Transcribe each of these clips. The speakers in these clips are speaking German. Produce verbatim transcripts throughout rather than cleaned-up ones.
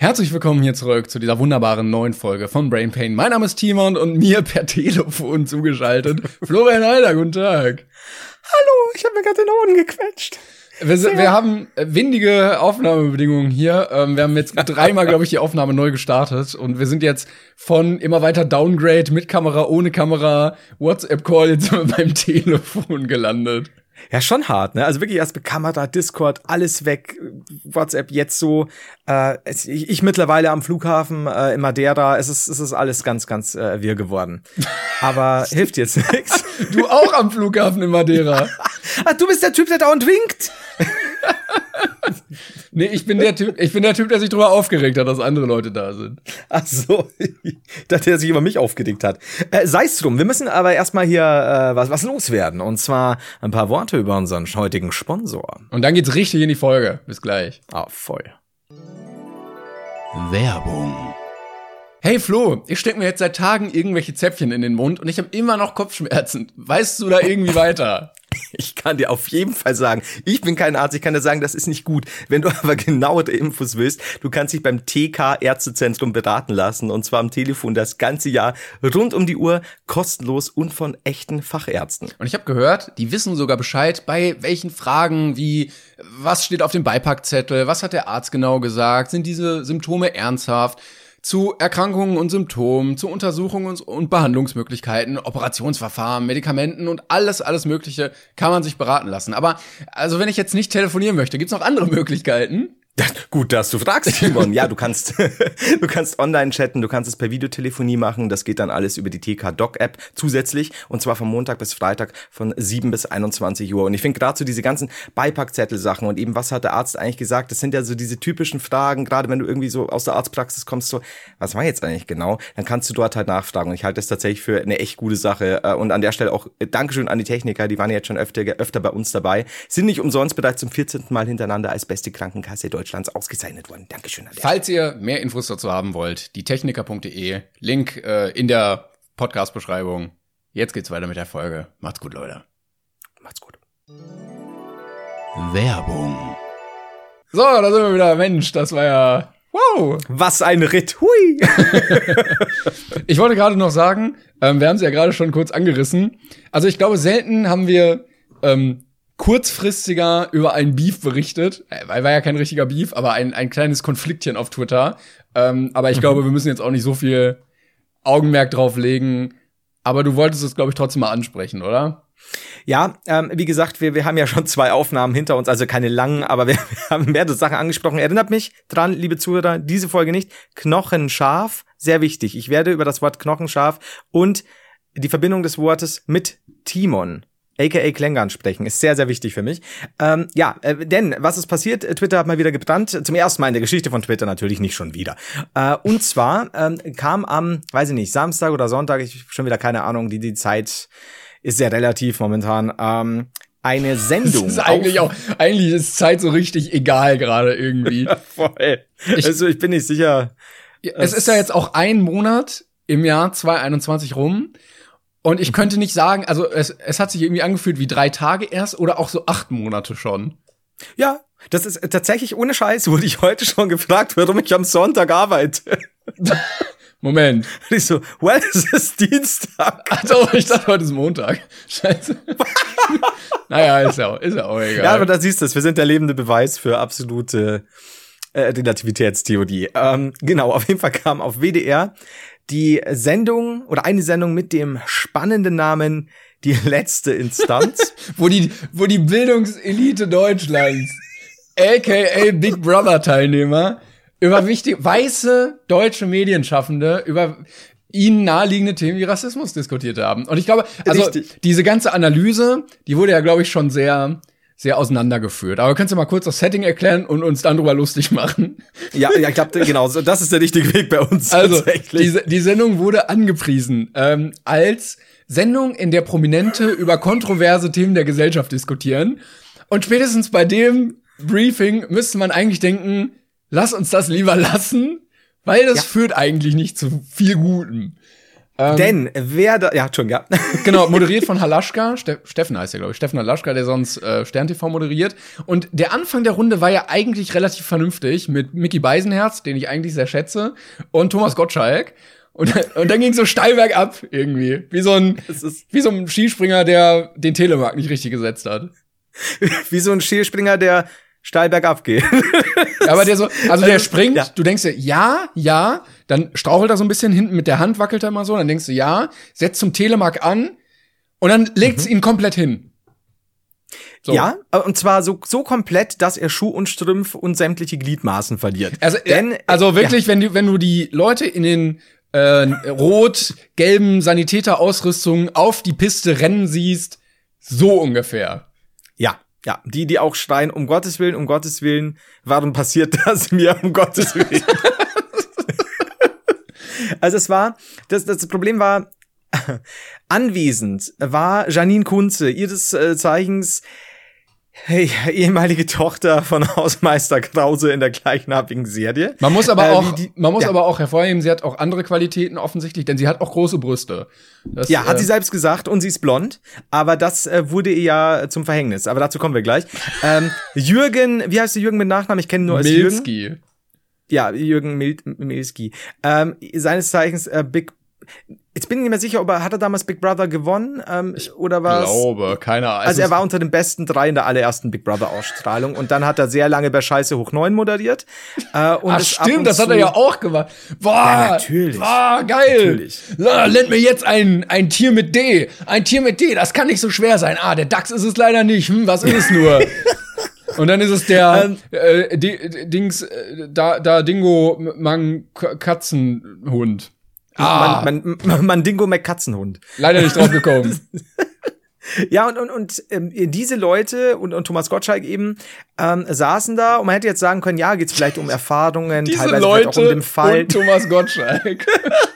Herzlich willkommen hier zurück zu dieser wunderbaren neuen Folge von Brain Pain. Mein Name ist Timon und mir per Telefon zugeschaltet Florian Heider, guten Tag. Hallo, ich habe mir gerade den Ohren gequetscht. Wir, wir haben windige Aufnahmebedingungen hier. Wir haben jetzt dreimal, glaube ich, die Aufnahme neu gestartet und wir sind jetzt von immer weiter Downgrade mit Kamera, ohne Kamera, WhatsApp-Call, jetzt sind wir beim Telefon gelandet. Ja, schon hart, ne? Also wirklich erst mit Kamera, Discord, alles weg, WhatsApp jetzt so. Äh, es, ich, ich mittlerweile am Flughafen äh, in Madeira, es ist, es ist alles ganz, ganz äh, wirr geworden. Aber hilft jetzt nichts. Du auch am Flughafen in Madeira. Ah, du bist der Typ, der dauernd winkt. Nee, ich bin der Typ, ich bin der Typ, der sich drüber aufgeregt hat, dass andere Leute da sind. Ach so, ich dachte, der sich über mich aufgeregt hat. Äh, Sei's drum, wir müssen aber erstmal hier äh, was, was loswerden. Und zwar ein paar Worte über unseren heutigen Sponsor. Und dann geht's richtig in die Folge. Bis gleich. Ah, voll. Werbung. Hey Flo, ich steck mir jetzt seit Tagen irgendwelche Zäpfchen in den Mund und ich habe immer noch Kopfschmerzen. Weißt du da irgendwie weiter? Ich kann dir auf jeden Fall sagen, ich bin kein Arzt, ich kann dir sagen, das ist nicht gut. Wenn du aber genauere Infos willst, du kannst dich beim T K Ärztezentrum beraten lassen und zwar am Telefon das ganze Jahr, rund um die Uhr, kostenlos und von echten Fachärzten. Und ich habe gehört, die wissen sogar Bescheid, bei welchen Fragen wie, was steht auf dem Beipackzettel, was hat der Arzt genau gesagt, sind diese Symptome ernsthaft, zu Erkrankungen und Symptomen, zu Untersuchungen und Behandlungsmöglichkeiten, Operationsverfahren, Medikamenten und alles, alles Mögliche kann man sich beraten lassen. Aber also wenn ich jetzt nicht telefonieren möchte, gibt's noch andere Möglichkeiten? Gut, dass du fragst, Timon. Ja, du kannst du kannst online chatten, du kannst es per Videotelefonie machen. Das geht dann alles über die T K Doc App zusätzlich und zwar von Montag bis Freitag von sieben bis einundzwanzig Uhr. Und ich finde gerade so diese ganzen Beipackzettel-Sachen und eben, was hat der Arzt eigentlich gesagt, das sind ja so diese typischen Fragen, gerade wenn du irgendwie so aus der Arztpraxis kommst, so, was war jetzt eigentlich genau? Dann kannst du dort halt nachfragen und ich halte das tatsächlich für eine echt gute Sache. Und an der Stelle auch Dankeschön an die Techniker, die waren ja jetzt schon öfter, öfter bei uns dabei, sind nicht umsonst bereits zum vierzehnten Mal hintereinander als beste Krankenkasse Deutschlands ausgezeichnet worden. Dankeschön. An der Falls ihr mehr Infos dazu haben wollt, die techniker punkt de, Link äh, in der Podcast-Beschreibung. Jetzt geht's weiter mit der Folge. Macht's gut, Leute. Macht's gut. Werbung. So, da sind wir wieder. Mensch, das war ja... Wow. Was ein Ritt. Hui. Ich wollte gerade noch sagen, ähm, wir haben es ja gerade schon kurz angerissen. Also ich glaube, selten haben wir... Ähm, kurzfristiger über einen Beef berichtet. Weil war ja kein richtiger Beef, aber ein ein kleines Konfliktchen auf Twitter. Ähm, aber ich mhm. glaube, wir müssen jetzt auch nicht so viel Augenmerk drauf legen. Aber du wolltest es, glaube ich, trotzdem mal ansprechen, oder? Ja, ähm, wie gesagt, wir wir haben ja schon zwei Aufnahmen hinter uns, also keine langen, aber wir, wir haben mehrere Sachen angesprochen. Erinnert mich dran, liebe Zuhörer, diese Folge nicht. Knochenscharf, sehr wichtig. Ich werde über das Wort Knochenscharf und die Verbindung des Wortes mit Timon aka Klängern sprechen, ist sehr, sehr wichtig für mich. Ähm, ja, äh, denn, was ist passiert? Twitter hat mal wieder gebrannt. Zum ersten Mal in der Geschichte von Twitter, natürlich nicht schon wieder. Äh, und zwar ähm, kam am, weiß ich nicht, Samstag oder Sonntag, ich schon wieder keine Ahnung, die, die Zeit ist sehr relativ momentan, ähm, eine Sendung. Das ist eigentlich auch, eigentlich ist Zeit so richtig egal gerade irgendwie. Ja, voll. Ich, also ich bin nicht sicher. Es ist ja jetzt auch ein Monat im Jahr zwanzig einundzwanzig rum. Und ich könnte nicht sagen, also es, es hat sich irgendwie angefühlt wie drei Tage erst oder auch so acht Monate schon. Ja, das ist tatsächlich ohne Scheiß, wurde ich heute schon gefragt, warum ich am Sonntag arbeite. Moment. Und ich so, well, es ist Dienstag. Also, ich dachte, heute ist Montag. Scheiße. Naja, ist ja, ist ja auch egal. Ja, aber da siehst du es, wir sind der lebende Beweis für absolute äh, Relativitätstheorie. Ähm, genau, auf jeden Fall kam auf W D R die Sendung oder eine Sendung mit dem spannenden Namen Die letzte Instanz. wo die wo die Bildungselite Deutschlands, aka Big Brother Teilnehmer, über wichtige weiße deutsche Medienschaffende über ihnen naheliegende Themen wie Rassismus diskutiert haben. Und ich glaube, also Richtig. diese ganze Analyse, die wurde ja, glaube ich, schon sehr sehr auseinandergeführt. Aber kannst du mal kurz das Setting erklären und uns dann drüber lustig machen? Ja, ja, ich glaube, genau, das ist der richtige Weg bei uns. Also, tatsächlich. Die, die Sendung wurde angepriesen ähm, als Sendung, in der Prominente über kontroverse Themen der Gesellschaft diskutieren. Und spätestens bei dem Briefing müsste man eigentlich denken, lass uns das lieber lassen, weil das ja. führt eigentlich nicht zu viel Gutem. Ähm, Denn wer da, ja, schon, ja. Genau, moderiert von Halaschka, Ste Steffen heißt er, glaube ich, Steffen Halaschka, der sonst äh, Stern T V moderiert. Und der Anfang der Runde war ja eigentlich relativ vernünftig mit Micky Beisenherz, den ich eigentlich sehr schätze, und Thomas Gottschalk. Und, und dann ging so steil bergab irgendwie, wie so ein, wie so ein Skispringer, der den Telemark nicht richtig gesetzt hat. Wie so ein Skispringer, der steil bergab geht. Aber der so, also der springt, ja. Du denkst dir, ja, ja, dann strauchelt er so ein bisschen hinten mit der Hand, wackelt er mal so, dann denkst du, ja, setzt zum Telemark an und dann legt's mhm. ihn komplett hin. So. Ja, und zwar so, so komplett, dass er Schuh und Strümpf und sämtliche Gliedmaßen verliert. Also, Denn, also wirklich, ja. wenn du, wenn du die Leute in den äh, rot-gelben Sanitäterausrüstungen auf die Piste rennen siehst, so ungefähr. Ja. Ja, die, die auch schreien, um Gottes Willen, um Gottes Willen, warum passiert das mir, um Gottes Willen? Also es war, das, das Problem war, anwesend war Janine Kunze, ihres äh, Zeichens hey, ehemalige Tochter von Hausmeister Krause in der gleichnamigen Serie. Man muss aber äh, auch, die, man muss ja. aber auch hervorheben, sie hat auch andere Qualitäten offensichtlich, denn sie hat auch große Brüste. Das, ja, hat äh, sie selbst gesagt, und sie ist blond, aber das äh, wurde ihr ja zum Verhängnis, aber dazu kommen wir gleich. ähm, Jürgen, wie heißt der Jürgen mit Nachnamen? Ich kenne ihn nur als Milski. Jürgen. Ja, Jürgen Mil Milski. Ähm, seines Zeichens äh, Big Jetzt bin ich nicht mehr sicher, ob er, hat er damals Big Brother gewonnen, ähm, ich oder was? Ich glaube, keine Ahnung. Also er war unter den besten drei in der allerersten Big Brother Ausstrahlung und dann hat er sehr lange bei Scheiße hoch neun moderiert. Äh, und Ach stimmt, das hat er ja auch gemacht. Boah, ja, natürlich. Boah, geil. Natürlich. Na, nennt mir jetzt ein, ein Tier mit D. Ein Tier mit D, das kann nicht so schwer sein. Ah, der Dachs ist es leider nicht. Hm, was ist es nur? Und dann ist es der ähm, äh, D Dings, äh, da, da Dingo Mang Katzenhund. Ah. Man, man, man, Mandingo McKatzenhund. Leider nicht drauf gekommen. Ja, und, und, und ähm, diese Leute und, und Thomas Gottschalk eben ähm, saßen da und man hätte jetzt sagen können, ja, geht's vielleicht um Erfahrungen, diese teilweise Leute vielleicht auch um den Fall. Und Thomas Gottschalk.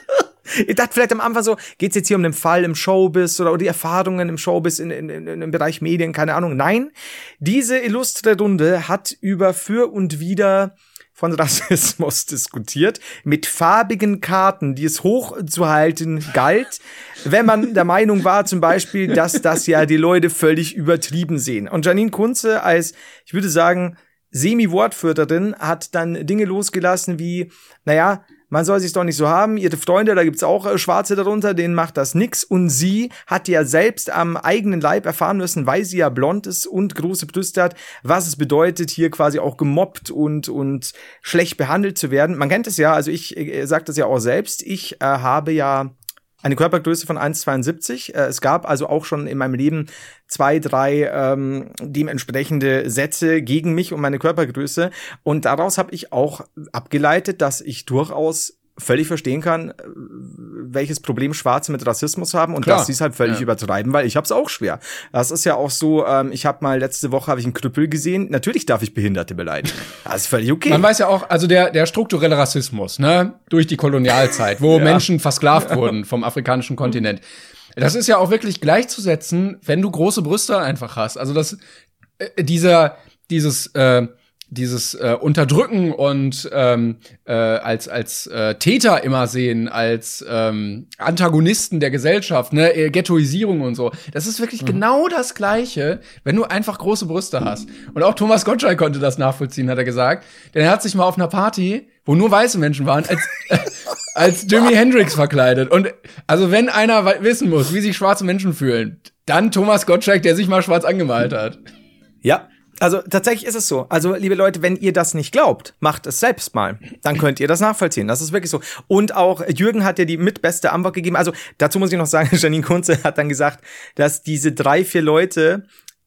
Ich dachte vielleicht am Anfang so, geht's jetzt hier um den Fall im Showbiz oder die Erfahrungen im Showbiz in, in, in, im Bereich Medien, keine Ahnung. Nein, diese illustre Runde hat über für und wider von Rassismus diskutiert, mit farbigen Karten, die es hochzuhalten galt, wenn man der Meinung war zum Beispiel, dass das ja die Leute völlig übertrieben sehen. Und Janine Kunze als, ich würde sagen, Semi-Wortführerin hat dann Dinge losgelassen wie, naja, man soll sich's doch nicht so haben, ihre Freunde, da gibt's auch äh, Schwarze darunter, denen macht das nix. Und sie hat ja selbst am eigenen Leib erfahren müssen, weil sie ja blond ist und große Brüste hat, was es bedeutet, hier quasi auch gemobbt und und schlecht behandelt zu werden. Man kennt es ja, also ich äh, sage das ja auch selbst, ich äh, habe ja eine Körpergröße von eins Komma zweiundsiebzig. Äh, es gab also auch schon in meinem Leben zwei, drei ähm, dementsprechende Sätze gegen mich und meine Körpergröße. Und daraus habe ich auch abgeleitet, dass ich durchaus völlig verstehen kann, welches Problem Schwarze mit Rassismus haben und Klar. dass sie es halt völlig ja. übertreiben, weil ich hab's auch schwer. Das ist ja auch so, ähm, ich habe mal letzte Woche habe ich einen Krüppel gesehen. Natürlich darf ich Behinderte beleidigen. Das ist völlig okay. Man weiß ja auch, also der der strukturelle Rassismus, ne, durch die Kolonialzeit, wo ja. Menschen versklavt wurden vom afrikanischen Kontinent. Das ist ja auch wirklich gleichzusetzen, wenn du große Brüste einfach hast. Also das äh, dieser dieses äh, dieses äh, Unterdrücken und ähm, äh, als als äh, Täter immer sehen, als ähm, Antagonisten der Gesellschaft, ne, äh, Ghettoisierung und so. Das ist wirklich mhm. genau das Gleiche, wenn du einfach große Brüste hast. Und auch Thomas Gottschalk konnte das nachvollziehen, hat er gesagt. Denn er hat sich mal auf einer Party, wo nur weiße Menschen waren, als äh, als Jimi Hendrix verkleidet. Und also wenn einer wissen muss, wie sich schwarze Menschen fühlen, dann Thomas Gottschalk, der sich mal schwarz angemalt hat. Ja. Also tatsächlich ist es so. Also liebe Leute, wenn ihr das nicht glaubt, macht es selbst mal. Dann könnt ihr das nachvollziehen. Das ist wirklich so. Und auch Jürgen hat ja die mitbeste Antwort gegeben. Also dazu muss ich noch sagen, Janine Kunze hat dann gesagt, dass diese drei, vier Leute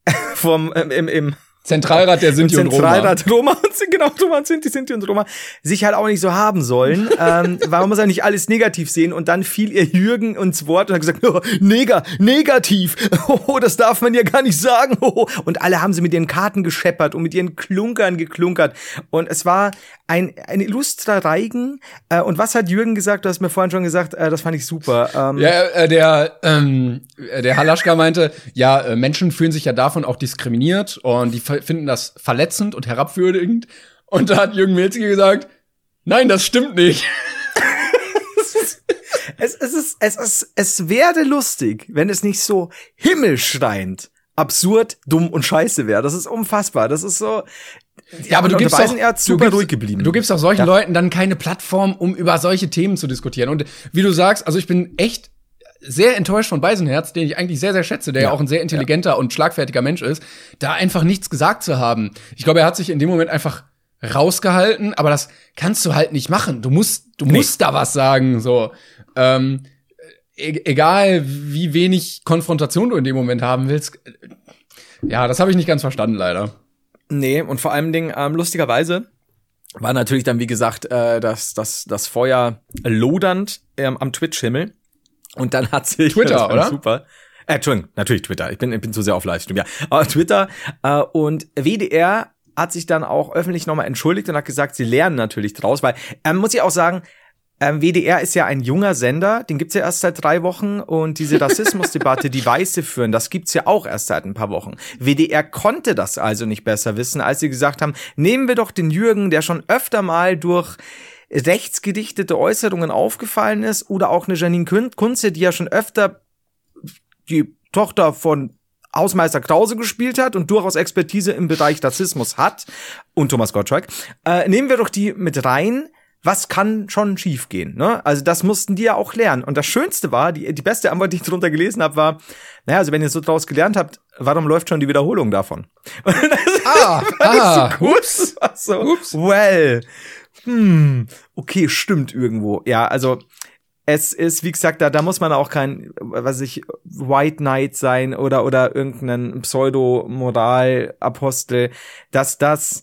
vom ähm, im, im Zentralrat der Sinti und Roma. Zentralrat Roma, genau, Roma, Sinti, Sinti und Roma, sich halt auch nicht so haben sollen, ähm, weil man muss ja nicht alles negativ sehen und dann fiel ihr Jürgen ins Wort und hat gesagt, oh, Neger, negativ, oh, das darf man ja gar nicht sagen, oh. Und alle haben sie mit ihren Karten gescheppert und mit ihren Klunkern geklunkert und es war ein, ein illustrer Reigen äh, und was hat Jürgen gesagt, du hast mir vorhin schon gesagt, äh, das fand ich super. Ähm, ja, äh, der, ähm, der Halaschka meinte, ja, äh, Menschen fühlen sich ja davon auch diskriminiert und die finden das verletzend und herabwürdigend. Und da hat Jürgen Milzki gesagt, nein, das stimmt nicht. es, es ist, es ist, es wäre lustig, wenn es nicht so himmelschreiend, absurd, dumm und scheiße wäre. Das ist unfassbar. Das ist so. Ja, aber du gibst auch, super du gibst, ruhig geblieben. Du gibst auch solchen ja. Leuten dann keine Plattform, um über solche Themen zu diskutieren. Und wie du sagst, also ich bin echt sehr enttäuscht von Beisenherz, den ich eigentlich sehr, sehr schätze, der ja, ja auch ein sehr intelligenter ja. und schlagfertiger Mensch ist, da einfach nichts gesagt zu haben. Ich glaube, er hat sich in dem Moment einfach rausgehalten, aber das kannst du halt nicht machen. Du musst, du nee. musst da was sagen, so. Ähm, e- egal, wie wenig Konfrontation du in dem Moment haben willst. Ja, das habe ich nicht ganz verstanden, leider. Nee, und vor allem Dingen, ähm, lustigerweise war natürlich dann, wie gesagt, äh, das, das, das Feuer lodernd ähm, am Twitch-Himmel. Und dann hat sich Twitter, oder? Super. Äh, Entschuldigung, natürlich Twitter. Ich bin, ich bin zu sehr auf Livestream, ja. Aber Twitter äh, und W D R hat sich dann auch öffentlich nochmal entschuldigt und hat gesagt, sie lernen natürlich draus, weil, ähm, muss ich auch sagen, ähm, W D R ist ja ein junger Sender, den gibt's ja erst seit drei Wochen und diese Rassismusdebatte, die Weiße führen, das gibt's ja auch erst seit ein paar Wochen. W D R konnte das also nicht besser wissen, als sie gesagt haben, nehmen wir doch den Jürgen, der schon öfter mal durch rechtsgedichtete Äußerungen aufgefallen ist, oder auch eine Janine Kunze, die ja schon öfter die Tochter von Hausmeister Krause gespielt hat und durchaus Expertise im Bereich Rassismus hat, und Thomas Gottschalk, äh, nehmen wir doch die mit rein. Was kann schon schiefgehen, ne? Also das mussten die ja auch lernen. Und das Schönste war, die, die beste Antwort, die ich drunter gelesen habe, war, naja, also wenn ihr so draus gelernt habt, warum läuft schon die Wiederholung davon? Und das ah, ah, so gut. Ups, so, ups. Well, hm, okay, stimmt irgendwo. Ja, also es ist, wie gesagt, da, da muss man auch kein, was weiß ich, White Knight sein oder, oder irgendein Pseudo-Moral-Apostel, dass das,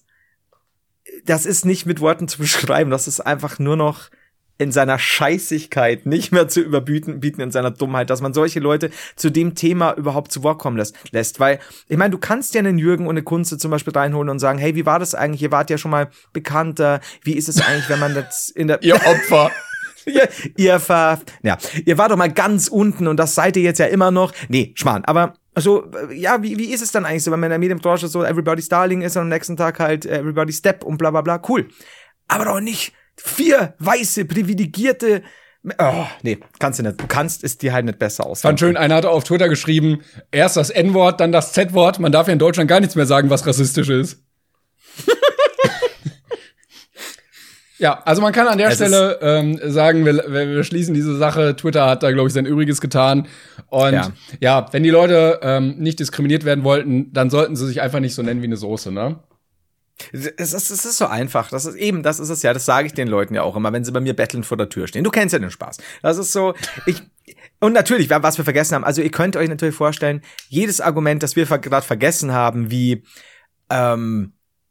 das ist nicht mit Worten zu beschreiben, das ist einfach nur noch in seiner Scheißigkeit nicht mehr zu überbieten, bieten in seiner Dummheit, dass man solche Leute zu dem Thema überhaupt zu Wort kommen lässt, lässt. Weil, ich meine, du kannst ja einen Jürgen und eine Kunze zum Beispiel reinholen und sagen, hey, wie war das eigentlich? Ihr wart ja schon mal bekannter. Wie ist es eigentlich, wenn man das in der... Ihr Opfer. ihr, ihr ver... Ja, ihr wart doch mal ganz unten und das seid ihr jetzt ja immer noch. Nee, Schmarrn. Aber also, ja, wie, wie ist es dann eigentlich so, wenn man in der Medienbranche so Everybody's Darling ist und am nächsten Tag halt Everybody's Step und bla bla bla. Cool. Aber doch nicht vier weiße, privilegierte... Oh, nee, kannst du nicht. Du kannst es dir halt nicht besser aus. Fand schön, einer hatte auf Twitter geschrieben, erst das N-Wort, dann das Z-Wort. Man darf ja in Deutschland gar nichts mehr sagen, was rassistisch ist. Ja, also man kann an der es Stelle ähm, sagen, wir, wir schließen diese Sache. Twitter hat da, glaube ich, sein Übriges getan. Und ja, ja wenn die Leute ähm, nicht diskriminiert werden wollten, dann sollten sie sich einfach nicht so nennen wie eine Soße, ne? Es ist, es ist so einfach. Das ist eben, das ist es ja. Das sage ich den Leuten ja auch immer, wenn sie bei mir bettelnd vor der Tür stehen. Du kennst ja den Spaß. Das ist so, ich, und natürlich, was wir vergessen haben, also ihr könnt euch natürlich vorstellen, jedes Argument, das wir gerade vergessen haben, wie, ähm,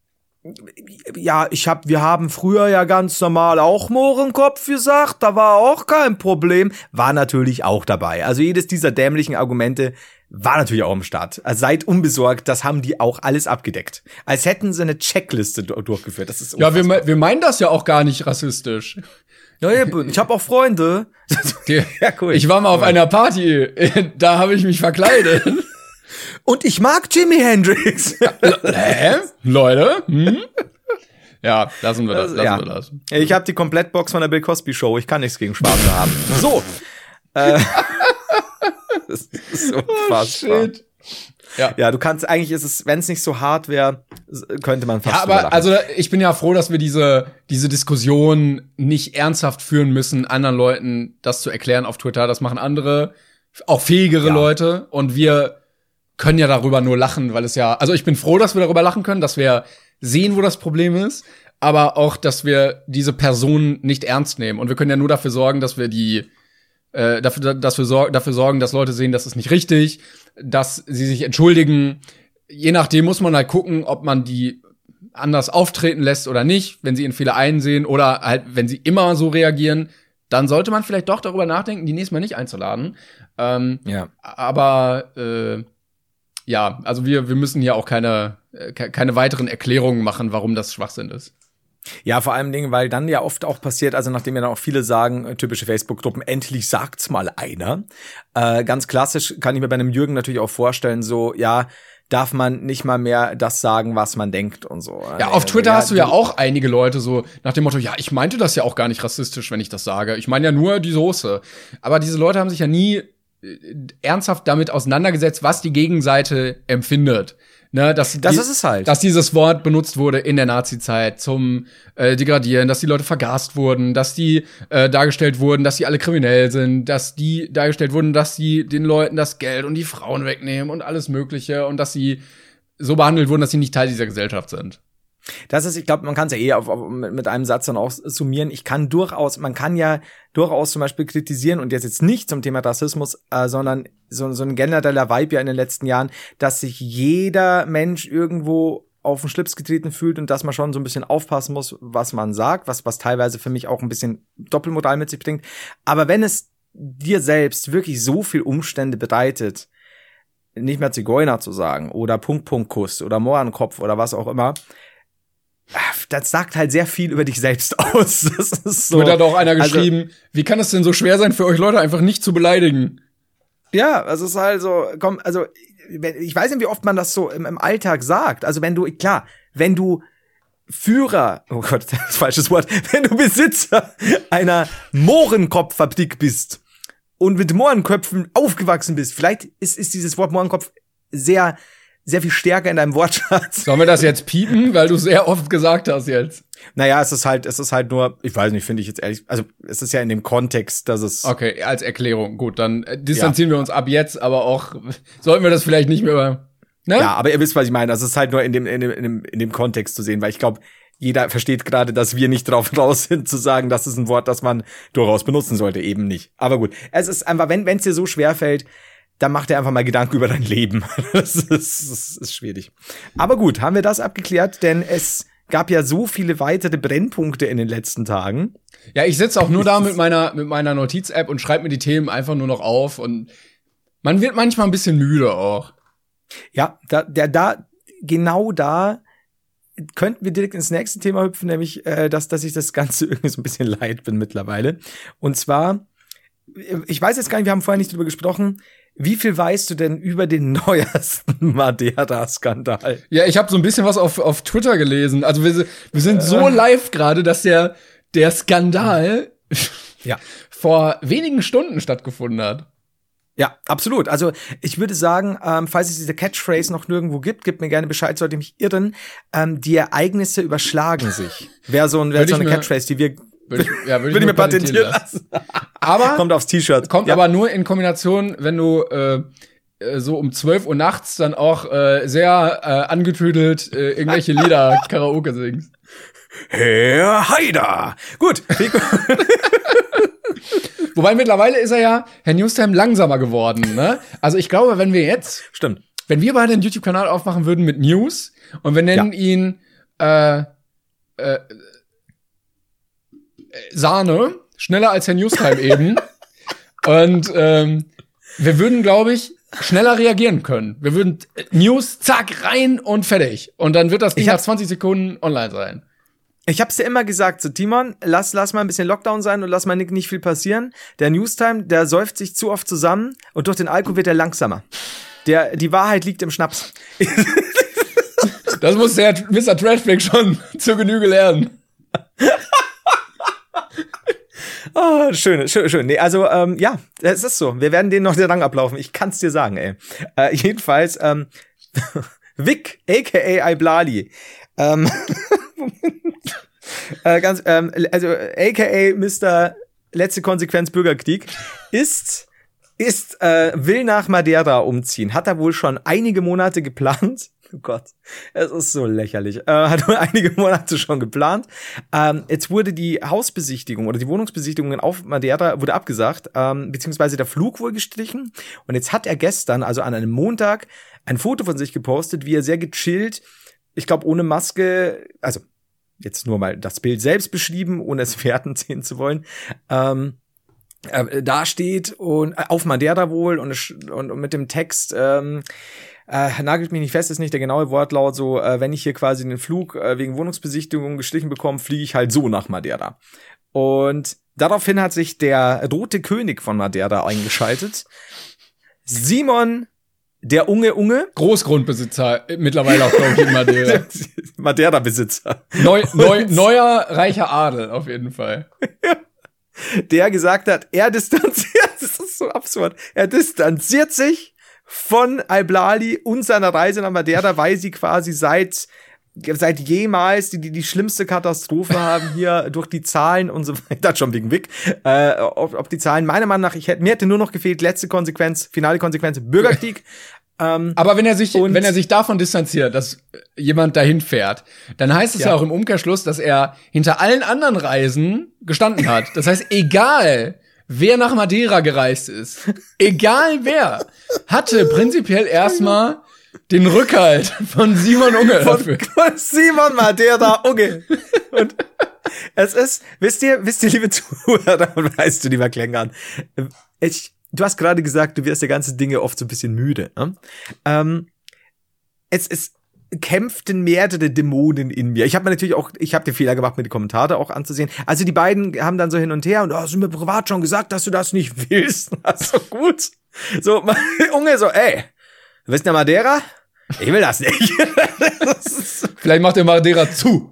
ja, ich hab, wir haben früher ja ganz normal auch Mohrenkopf gesagt, da war auch kein Problem, war natürlich auch dabei. Also jedes dieser dämlichen Argumente war natürlich auch im Start. Also seid unbesorgt, das haben die auch alles abgedeckt. Als hätten sie eine Checkliste du- durchgeführt. Das ist unfassbar. Ja, wir, wir meinen das ja auch gar nicht rassistisch. Ja, ich habe auch Freunde. Die, ja, cool. Ich war mal auf einer Party, da habe ich mich verkleidet. Und ich mag Jimi Hendrix. Hä? Leute? Hm? Ja, lassen wir das. Lassen ja. wir das. Ich habe die Komplettbox von der Bill Cosby Show. Ich kann nichts gegen Schwarze haben. So. äh, das ist unfassbar. Oh, ja. ja, du kannst, eigentlich ist es, wenn es nicht so hart wäre, könnte man fast. Ja, aber also ich bin ja froh, dass wir diese diese Diskussion nicht ernsthaft führen müssen, anderen Leuten das zu erklären auf Twitter. Das machen andere, auch fähigere ja. Leute. Und wir können ja darüber nur lachen, weil es ja, also ich bin froh, dass wir darüber lachen können, dass wir sehen, wo das Problem ist, aber auch, dass wir diese Person nicht ernst nehmen. Und wir können ja nur dafür sorgen, dass wir die, äh, dafür, dass wir sor- dafür sorgen, dass Leute sehen, das ist nicht richtig, dass sie sich entschuldigen. Je nachdem muss man halt gucken, ob man die anders auftreten lässt oder nicht, wenn sie ihren Fehler einsehen oder halt, wenn sie immer so reagieren, dann sollte man vielleicht doch darüber nachdenken, die nächstes Mal nicht einzuladen. Ähm, ja. Aber, äh, ja, also wir wir müssen hier auch keine keine weiteren Erklärungen machen, warum das Schwachsinn ist. Ja, vor allem Dingen, weil dann ja oft auch passiert, also nachdem ja dann auch viele sagen, typische Facebook-Gruppen, endlich sagt's mal einer. Äh, ganz klassisch kann ich mir bei einem Jürgen natürlich auch vorstellen, so, ja, darf man nicht mal mehr das sagen, was man denkt und so. Ja, auf Twitter hast du ja auch einige Leute so nach dem Motto, ja, ich meinte das ja auch gar nicht rassistisch, wenn ich das sage. Ich meine ja nur die Soße. Aber diese Leute haben sich ja nie äh, ernsthaft damit auseinandergesetzt, was die Gegenseite empfindet. Ne, dass das die, ist es halt. Dass dieses Wort benutzt wurde in der Nazi-Zeit zum äh, Degradieren, dass die Leute vergast wurden, dass die äh, dargestellt wurden, dass die alle kriminell sind, dass die dargestellt wurden, dass sie den Leuten das Geld und die Frauen wegnehmen und alles Mögliche und dass sie so behandelt wurden, dass sie nicht Teil dieser Gesellschaft sind. Das ist, ich glaube, man kann es ja eh auf, auf, mit, mit einem Satz dann auch summieren. Ich kann durchaus, man kann ja durchaus zum Beispiel kritisieren und jetzt jetzt nicht zum Thema Rassismus, äh, sondern so, so ein genereller Vibe ja in den letzten Jahren, dass sich jeder Mensch irgendwo auf den Schlips getreten fühlt und dass man schon so ein bisschen aufpassen muss, was man sagt, was, was teilweise für mich auch ein bisschen Doppelmoral mit sich bringt. Aber wenn es dir selbst wirklich so viel Umstände bereitet, nicht mehr Zigeuner zu sagen oder Punkt-Punkt-Kuss oder Mohrenkopf oder was auch immer, das sagt halt sehr viel über dich selbst aus. Das ist so. Wird hat auch einer geschrieben, also, wie kann es denn so schwer sein für euch Leute einfach nicht zu beleidigen? Ja, also es ist halt so, komm, also ich weiß nicht, wie oft man das so im, im Alltag sagt. Also wenn du, klar, wenn du Führer, oh Gott, das ist ein falsches Wort, wenn du Besitzer einer Mohrenkopffabrik bist und mit Mohrenköpfen aufgewachsen bist, vielleicht ist, ist dieses Wort Mohrenkopf sehr sehr viel stärker in deinem Wortschatz. Sollen wir das jetzt piepen, weil du sehr oft gesagt hast jetzt? Naja, es ist halt, es ist halt nur, ich weiß nicht, finde ich jetzt ehrlich, also es ist ja in dem Kontext, dass es. Okay, als Erklärung, gut, dann äh, distanzieren ja. wir uns ab jetzt, aber auch, sollten wir das vielleicht nicht mehr, ne? Ja, aber ihr wisst, was ich meine, das ist halt nur in dem, in dem, in dem, in dem Kontext zu sehen, weil ich glaube, jeder versteht gerade, dass wir nicht drauf raus sind, zu sagen, das ist ein Wort, das man durchaus benutzen sollte, eben nicht. Aber gut, es ist einfach, wenn es dir so schwer fällt, dann mach dir einfach mal Gedanken über dein Leben. Das ist, das ist schwierig. Aber gut, haben wir das abgeklärt, denn es gab ja so viele weitere Brennpunkte in den letzten Tagen. Ja, ich sitze auch nur da mit meiner mit meiner Notiz-App und schreibe mir die Themen einfach nur noch auf und man wird manchmal ein bisschen müde auch. Ja, da, der, da, genau da könnten wir direkt ins nächste Thema hüpfen, nämlich, äh, dass, dass ich das Ganze irgendwie so ein bisschen leid bin mittlerweile. Und zwar, ich weiß jetzt gar nicht, wir haben vorher nicht drüber gesprochen, wie viel weißt du denn über den neuesten Madeira-Skandal? Ja, ich habe so ein bisschen was auf auf Twitter gelesen. Also wir, wir sind so live gerade, dass der der Skandal ja. vor wenigen Stunden stattgefunden hat. Ja, absolut. Also ich würde sagen, ähm, falls es diese Catchphrase noch nirgendwo gibt, gib mir gerne Bescheid, sollte mich irren. Ähm, die Ereignisse überschlagen sich. Wäre so, ein, wär so eine Catchphrase, die wir Würde ich, ja, würd ich, würd ich mir patentieren lassen. Aber kommt aufs T-Shirt. Kommt ja. aber nur in Kombination, wenn du äh, so um zwölf Uhr nachts dann auch äh, sehr äh, angetüdelt äh, irgendwelche Lieder Karaoke singst. Herr Haider. Gut. Wobei mittlerweile ist er ja, Herr Newstime, langsamer geworden, ne? Also ich glaube, wenn wir jetzt, stimmt, wenn wir beide einen YouTube-Kanal aufmachen würden mit News und wir nennen ja. ihn äh, äh, Sahne, schneller als Herr Newstime eben. Und ähm, wir würden, glaube ich, schneller reagieren können. Wir würden äh, News, zack, rein und fertig. Und dann wird das Ding nach zwanzig Sekunden online sein. Ich hab's dir immer gesagt, so Timon, lass, lass mal ein bisschen Lockdown sein und lass mal nicht, nicht viel passieren. Der Newstime, der säuft sich zu oft zusammen und durch den Alkohol wird er langsamer. Der, die Wahrheit liegt im Schnaps. Das muss der Mister Trashflick schon zur Genüge lernen. Oh, schön, schön, schön. Nee, also, ähm, ja, es ist so. Wir werden den noch sehr lang ablaufen. Ich kann's dir sagen, ey. Äh, jedenfalls, ähm, Vic, a k a. Iblali, ähm, äh, ganz, ähm, also, a k a. Mister Letzte Konsequenz Bürgerkrieg, ist, ist, äh, will nach Madeira umziehen. Hat er wohl schon einige Monate geplant. Oh Gott, es ist so lächerlich. Äh, hat wohl einige Monate schon geplant. Ähm, jetzt wurde die Hausbesichtigung oder die Wohnungsbesichtigung auf Madeira wurde abgesagt, ähm, beziehungsweise der Flug wohl gestrichen. Und jetzt hat er gestern, also an einem Montag, ein Foto von sich gepostet, wie er sehr gechillt, ich glaube ohne Maske, also jetzt nur mal das Bild selbst beschrieben, ohne es werten sehen zu wollen, ähm, äh, da steht und äh, auf Madeira wohl und, und, und mit dem Text, ähm, Äh, nagelt mich nicht fest, ist nicht der genaue Wortlaut, so, äh, wenn ich hier quasi einen Flug äh, wegen Wohnungsbesichtigung gestrichen bekomme, fliege ich halt so nach Madeira. Und daraufhin hat sich der rote König von Madeira eingeschaltet. Simon Der Unge Unge. Großgrundbesitzer, äh, mittlerweile auch, glaube ich, in Madeira. Madeira-Besitzer. Neu, neu, neuer, reicher Adel, auf jeden Fall. Der gesagt hat, er distanziert, das ist so absurd, er distanziert sich von Al-Blali und seiner Reise nach Madeira, weil sie quasi seit seit jemals die, die, die schlimmste Katastrophe haben hier durch die Zahlen und so weiter, schon wegen Wick, äh, ob, ob die Zahlen, meiner Meinung nach, ich hätte, mir hätte nur noch gefehlt, letzte Konsequenz, finale Konsequenz, Bürgerkrieg. ähm, Aber wenn er sich, wenn er sich davon distanziert, dass jemand dahin fährt, dann heißt es ja. ja auch im Umkehrschluss, dass er hinter allen anderen Reisen gestanden hat. Das heißt, egal, wer nach Madeira gereist ist, egal wer, hatte prinzipiell erstmal den Rückhalt von Simon Unge dafür. Von Simon Madeira Unge. Und es ist, wisst ihr, wisst ihr, liebe Zuhörer, und weißt du, lieber Klängern, ich, du hast gerade gesagt, du wirst der ganzen Dinge oft so ein bisschen müde. Ne? Ähm, es ist, kämpften mehrere Dämonen in mir. Ich habe mir natürlich auch, ich habe den Fehler gemacht, mir die Kommentare auch anzusehen. Also die beiden haben dann so hin und her und oh, hast du mir privat schon gesagt, dass du das nicht willst? Also gut. So, Unge so, ey, du bist in der Madeira? Ich will das nicht. Das Vielleicht macht der Madeira zu.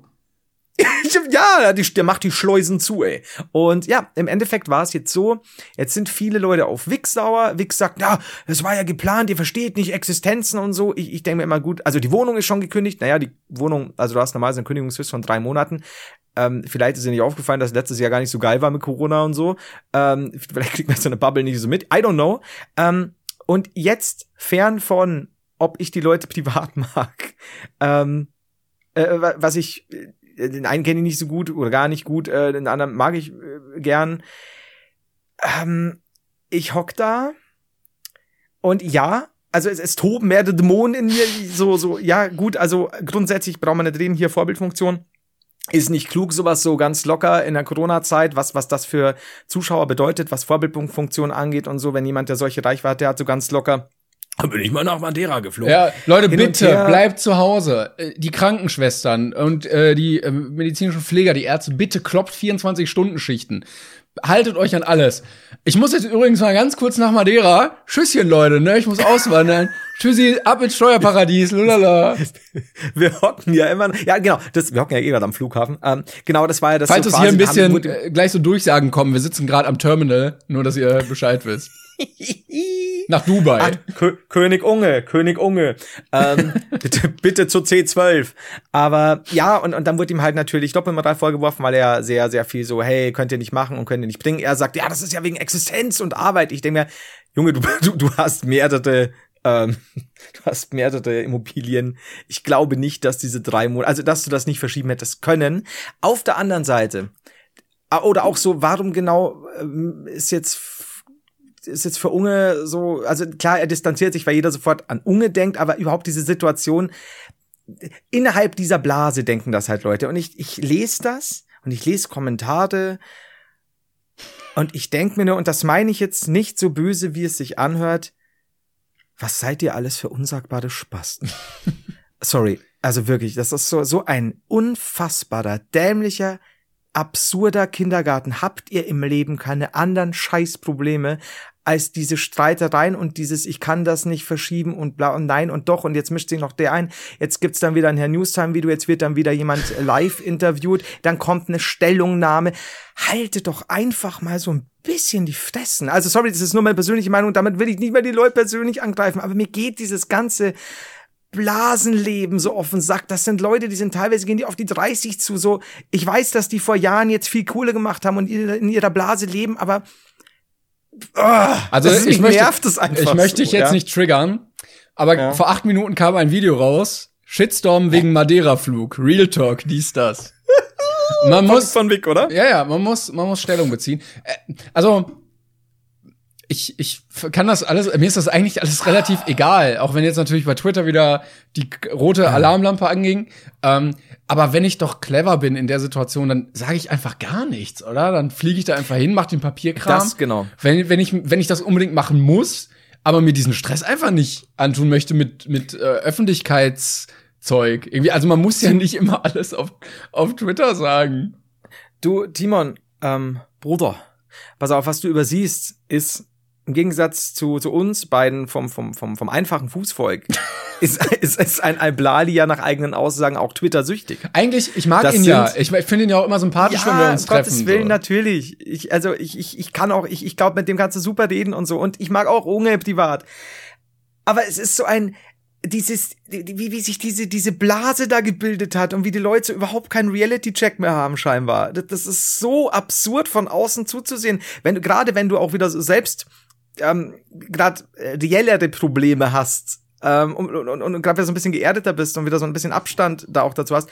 Ja, die, der macht die Schleusen zu, ey. Und ja, im Endeffekt war es jetzt so, jetzt sind viele Leute auf Wick sauer. Wick sagt, ja, das war ja geplant, ihr versteht nicht Existenzen und so. Ich, ich denke mir immer, gut, also die Wohnung ist schon gekündigt. Naja, die Wohnung, also du hast normalerweise eine Kündigungsfrist von drei Monaten. Ähm, vielleicht ist dir nicht aufgefallen, dass letztes Jahr gar nicht so geil war mit Corona und so. Ähm, vielleicht kriegt man so eine Bubble nicht so mit. I don't know. Ähm, und jetzt, fern von, ob ich die Leute privat mag, ähm, äh, was ich, den einen kenne ich nicht so gut oder gar nicht gut, äh, den anderen mag ich äh, gern. Ähm, ich hock da und ja, also es, es toben mehrere Dämonen in mir, so, so, ja gut, also grundsätzlich braucht man nicht reden, hier Vorbildfunktion. Ist nicht klug, sowas so ganz locker in der Corona-Zeit, was was das für Zuschauer bedeutet, was Vorbildfunktion angeht und so, wenn jemand, der solche Reichweite hat, so ganz locker. Dann bin ich mal nach Madeira geflogen. Ja, Leute, Hin bitte, bleibt zu Hause. Die Krankenschwestern und äh, die äh, medizinischen Pfleger, die Ärzte, bitte klopft vierundzwanzig-Stunden-Schichten. Haltet euch an alles. Ich muss jetzt übrigens mal ganz kurz nach Madeira. Tschüsschen, Leute, ne? Ich muss auswandern. Tschüssi, ab ins Steuerparadies, lalala. Wir hocken ja immer, ja genau, das, wir hocken ja eh gerade am Flughafen. Ähm, genau, das war ja das. Falls so es hier ein bisschen äh, gleich so Durchsagen kommen, wir sitzen gerade am Terminal, nur dass ihr Bescheid wisst. Nach Dubai. Ach, Kö- König Unge, König Unge. Ähm, bitte, bitte zu C zwölf. Aber ja, und, und dann wird ihm halt natürlich Doppelmoral vorgeworfen, weil er sehr, sehr viel so, hey, könnt ihr nicht machen und könnt ihr nicht bringen. Er sagt, ja, das ist ja wegen Existenz und Arbeit. Ich denke mir, Junge, du, du, du hast mehrere, ähm, du hast mehrere Immobilien. Ich glaube nicht, dass diese drei Monate, also dass du das nicht verschieben hättest können. Auf der anderen Seite, oder auch so, warum genau ähm, ist jetzt ist jetzt für Unge so, also klar, er distanziert sich, weil jeder sofort an Unge denkt, aber überhaupt diese Situation, innerhalb dieser Blase denken das halt Leute. Und ich, ich lese das und ich lese Kommentare und ich denke mir nur, und das meine ich jetzt nicht so böse, wie es sich anhört, was seid ihr alles für unsagbare Spasten? Sorry, also wirklich, das ist so, so ein unfassbarer, dämlicher, absurder Kindergarten. Habt ihr im Leben keine anderen Scheißprobleme als diese Streitereien und dieses ich kann das nicht verschieben und bla und nein und doch und jetzt mischt sich noch der ein, jetzt gibt's dann wieder ein Herr Newstime-Video, jetzt wird dann wieder jemand live interviewt, dann kommt eine Stellungnahme. Haltet doch einfach mal so ein bisschen die Fressen. Also sorry, das ist nur meine persönliche Meinung, damit will ich nicht mehr die Leute persönlich angreifen, aber mir geht dieses ganze Blasenleben so auf den Sack. Das sind Leute, die sind teilweise, gehen die auf die dreißig zu, so, ich weiß, dass die vor Jahren jetzt viel Kohle gemacht haben und in ihrer Blase leben, aber oh, also das ich möchte, nervt es einfach ich möchte dich so, jetzt ja? nicht triggern, aber ja. Vor acht Minuten kam ein Video raus, Shitstorm wegen Madeira-Flug, Real Talk, dies, das. Man muss, von Vic, oder? Ja, ja, man muss, man muss Stellung beziehen. Also, Ich, ich kann das alles, mir ist das eigentlich alles relativ egal, auch wenn jetzt natürlich bei Twitter wieder die rote Alarmlampe anging. Ähm, aber wenn ich doch clever bin in der Situation, dann sage ich einfach gar nichts, oder? Dann fliege ich da einfach hin, mach den Papierkram. Das, genau. Wenn, wenn ich, wenn ich das unbedingt machen muss, aber mir diesen Stress einfach nicht antun möchte mit, mit äh, Öffentlichkeitszeug. Irgendwie, also man muss ja nicht immer alles auf, auf Twitter sagen. Du, Timon, ähm, Bruder, pass auf, was du übersiehst, ist, im Gegensatz zu, zu uns beiden vom, vom, vom, vom einfachen Fußvolk ist, ist, ist ein Al-Blali ja nach eigenen Aussagen auch Twitter-süchtig. Eigentlich, ich mag Das ihn sind- ja. Ich, ich finde ihn ja auch immer sympathisch, Ja, wenn wir uns um treffen. Gottes Willen, so. natürlich. Ich, also ich, ich, ich kann auch, ich, ich glaube, mit dem kannst du super reden und so. Und ich mag auch Unge privat. Aber es ist so ein, dieses, die- wie, wie sich diese, diese Blase da gebildet hat und wie die Leute überhaupt keinen Reality-Check mehr haben, scheinbar. Das, das ist so absurd von außen zuzusehen. Wenn du, gerade wenn du auch wieder so selbst, ähm, gerade äh, reellere Probleme hast, ähm, und, und, und, und gerade wieder so ein bisschen geerdeter bist und wieder so ein bisschen Abstand da auch dazu hast.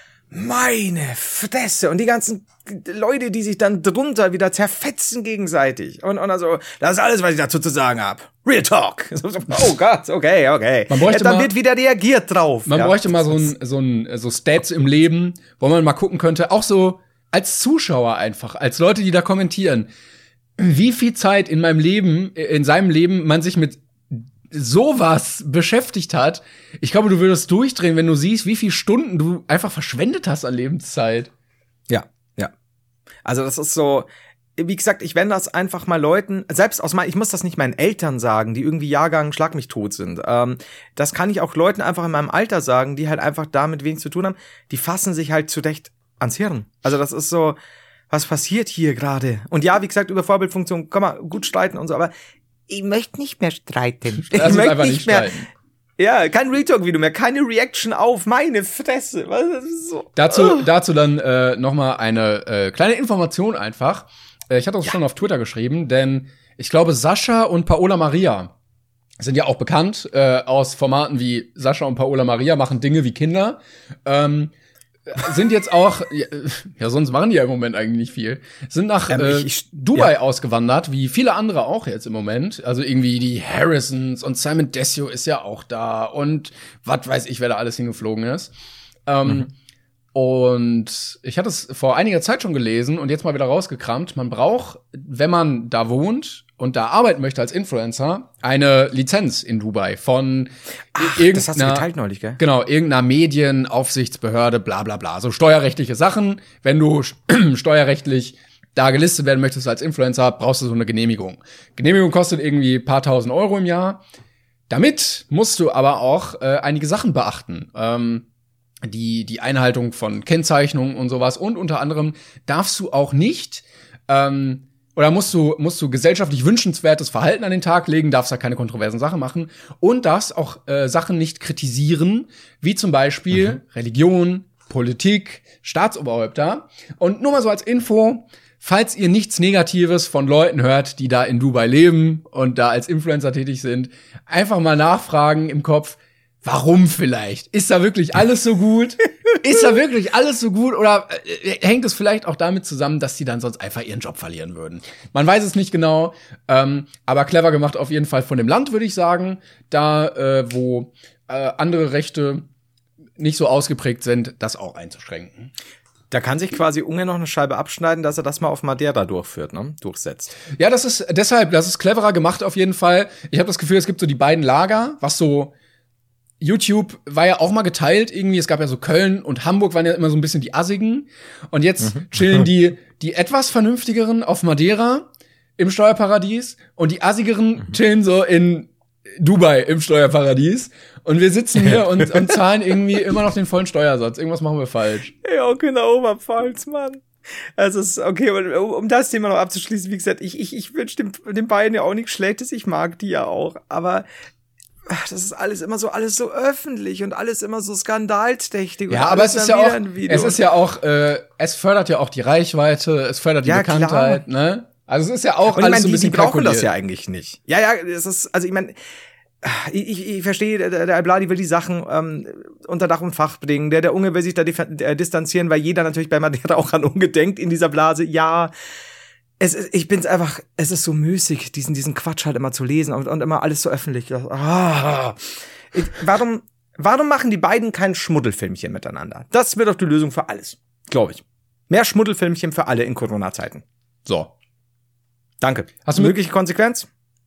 Meine Fresse. Und die ganzen Leute, die sich dann drunter wieder zerfetzen gegenseitig. Und, und also, das ist alles, was ich dazu zu sagen habe. Real Talk. Oh Gott, okay, okay. Man bräuchte ja, dann mal- wird wieder reagiert drauf. Man ja. bräuchte mal so ein, so ein, so Stats im Leben, wo man mal gucken könnte, auch so als Zuschauer einfach, als Leute, die da kommentieren, wie viel Zeit in meinem Leben, in seinem Leben man sich mit sowas beschäftigt hat. Ich glaube, du würdest durchdrehen, wenn du siehst, wie viele Stunden du einfach verschwendet hast an Lebenszeit. Ja, ja. Also das ist so, wie gesagt, ich wende das einfach mal Leuten, selbst aus meinem, ich muss das nicht meinen Eltern sagen, die irgendwie Jahrgang Schlag mich tot sind. Ähm, das kann ich auch Leuten einfach in meinem Alter sagen, die halt einfach damit wenig zu tun haben. Die fassen sich halt zurecht ans Hirn. Also das ist so, was passiert hier gerade? Und ja, wie gesagt, über Vorbildfunktion kann man gut streiten und so, aber ich möchte nicht mehr streiten. Ich Lass uns möchte einfach nicht nicht mehr. streiten. Ja, kein Retalk-Video mehr, keine Reaction auf meine Fresse. Was das ist so. Dazu, Oh. dazu dann äh, noch mal eine äh, kleine Information einfach. Äh, ich hatte das schon auf Twitter geschrieben, denn ich glaube, Sascha und Paola Maria sind ja auch bekannt äh, aus Formaten wie Sascha und Paola Maria machen Dinge wie Kinder. Ähm, sind jetzt auch, ja, ja, sonst machen die ja im Moment eigentlich nicht viel, sind nach Ähm, äh, ich- ich- Dubai ja. ausgewandert, wie viele andere auch jetzt im Moment. Also irgendwie die Harrisons und Simon Desio ist ja auch da und was weiß ich, wer da alles hingeflogen ist. Ähm, Mhm. Und ich hatte es vor einiger Zeit schon gelesen und jetzt mal wieder rausgekramt. Man braucht, wenn man da wohnt und da arbeiten möchte als Influencer, eine Lizenz in Dubai von Ach, irgendeiner, das hast du geteilt neulich, gell? genau, irgendeiner Medienaufsichtsbehörde, bla bla bla. So steuerrechtliche Sachen. Wenn du steuerrechtlich da gelistet werden möchtest als Influencer, brauchst du so eine Genehmigung. Genehmigung kostet irgendwie ein paar tausend Euro im Jahr. Damit musst du aber auch äh, einige Sachen beachten. Ähm, die die Einhaltung von Kennzeichnungen und sowas. Und unter anderem darfst du auch nicht ähm, oder musst du musst du gesellschaftlich wünschenswertes Verhalten an den Tag legen, darfst da keine kontroversen Sachen machen und darfst auch äh, Sachen nicht kritisieren, wie zum Beispiel mhm. Religion, Politik, Staatsoberhäupter. Und nur mal so als Info, falls ihr nichts Negatives von Leuten hört, die da in Dubai leben und da als Influencer tätig sind, einfach mal nachfragen im Kopf, warum vielleicht? Ist da wirklich alles so gut? Ist da wirklich alles so gut? Oder äh, hängt es vielleicht auch damit zusammen, dass die dann sonst einfach ihren Job verlieren würden? Man weiß es nicht genau, ähm, aber clever gemacht auf jeden Fall von dem Land, würde ich sagen. Da, äh, wo äh, andere Rechte nicht so ausgeprägt sind, das auch einzuschränken. Da kann sich quasi Unge noch eine Scheibe abschneiden, dass er das mal auf Madeira durchführt, ne? Durchsetzt. Ja, das ist deshalb, das ist cleverer gemacht auf jeden Fall. Ich habe das Gefühl, es gibt so die beiden Lager, was so YouTube war ja auch mal geteilt irgendwie. Es gab ja so Köln und Hamburg waren ja immer so ein bisschen die Assigen. Und jetzt mhm. chillen die, die etwas vernünftigeren auf Madeira im Steuerparadies und die Assigeren mhm. chillen so in Dubai im Steuerparadies. Und wir sitzen hier und, und zahlen irgendwie immer noch den vollen Steuersatz. Irgendwas machen wir falsch. Ja, auch in der Oberpfalz, Mann. Also es ist okay, um, um das Thema noch abzuschließen, wie gesagt, ich, ich, ich wünsche den, den beiden ja auch nichts Schlechtes. Ich mag die ja auch. Aber ach, das ist alles immer so, alles so öffentlich und alles immer so skandalträchtig. Ja, aber es ist ja auch, es ist ja auch, äh, es fördert ja auch die Reichweite, es fördert die ja, Bekanntheit, klar. Ne? Also es ist ja auch und alles ich mein, so ein bisschen die, die brauchen kalkuliert. das ja eigentlich nicht. Ja, ja, es ist, also ich meine, ich, ich, ich verstehe, der, der Al-Blali will die Sachen ähm, unter Dach und Fach bringen. Der, der Unge will sich da äh, distanzieren, weil jeder natürlich bei Madeira auch an Unge denkt in dieser Blase. Ja, es ist, ich bin's einfach, es ist so müßig, diesen, diesen Quatsch halt immer zu lesen und, und immer alles so öffentlich. Ah. Ich, warum, warum machen die beiden kein Schmuddelfilmchen miteinander? Das wird doch die Lösung für alles, glaube ich. Mehr Schmuddelfilmchen für alle in Corona-Zeiten. So. Danke. Hast du mögliche Konsequenz?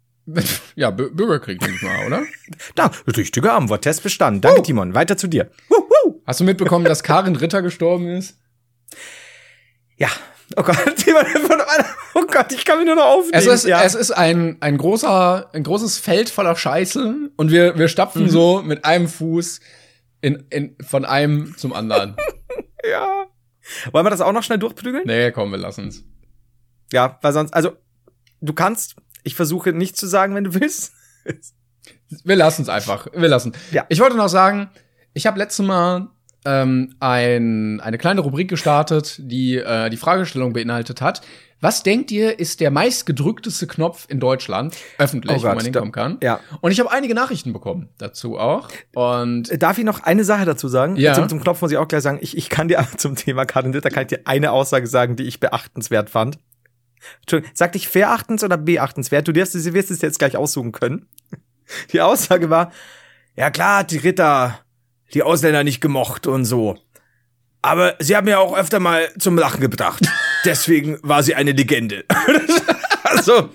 Ja, B- Bürgerkrieg, denke ich mal, oder? Da, richtige Antwort-Test bestanden. Danke, uh. Timon. Weiter zu dir. Uh, uh. Hast du mitbekommen, dass Karin Ritter gestorben ist? Ja. Oh Gott, Timon, oh Gott, ich kann mich nur noch aufnehmen. Es ist, ja. es ist ein, ein großer, ein großes Feld voller Scheiße und wir, wir stapfen mhm. so mit einem Fuß in, in, von einem zum anderen. Ja. Wollen wir das auch noch schnell durchprügeln? Nee, komm, wir lassen's. Ja, weil sonst, also, du kannst, ich versuche nicht zu sagen, wenn du willst. Wir lassen's einfach, wir lassen. Ja. Ich wollte noch sagen, ich habe letztes Mal ähm, ein, eine kleine Rubrik gestartet, die äh, die Fragestellung beinhaltet hat. Was denkt ihr, ist der meistgedrückteste Knopf in Deutschland, öffentlich, Oh Gott, wo man hinkommen kann? Ja. Und ich habe einige Nachrichten bekommen dazu auch. Und Darf ich noch eine Sache dazu sagen? Ja. Zum, zum Knopf muss ich auch gleich sagen, ich, ich kann dir aber zum Thema Karin Ditter, kann ich dir eine Aussage sagen, die ich beachtenswert fand. Entschuldigung, sagte ich verachtens oder beachtenswert? Du wirst, du wirst es jetzt gleich aussuchen können. Die Aussage war, ja klar hat die Ritter die Ausländer nicht gemocht und so. Aber sie haben ja auch öfter mal zum Lachen gebracht. Deswegen war sie eine Legende. Also,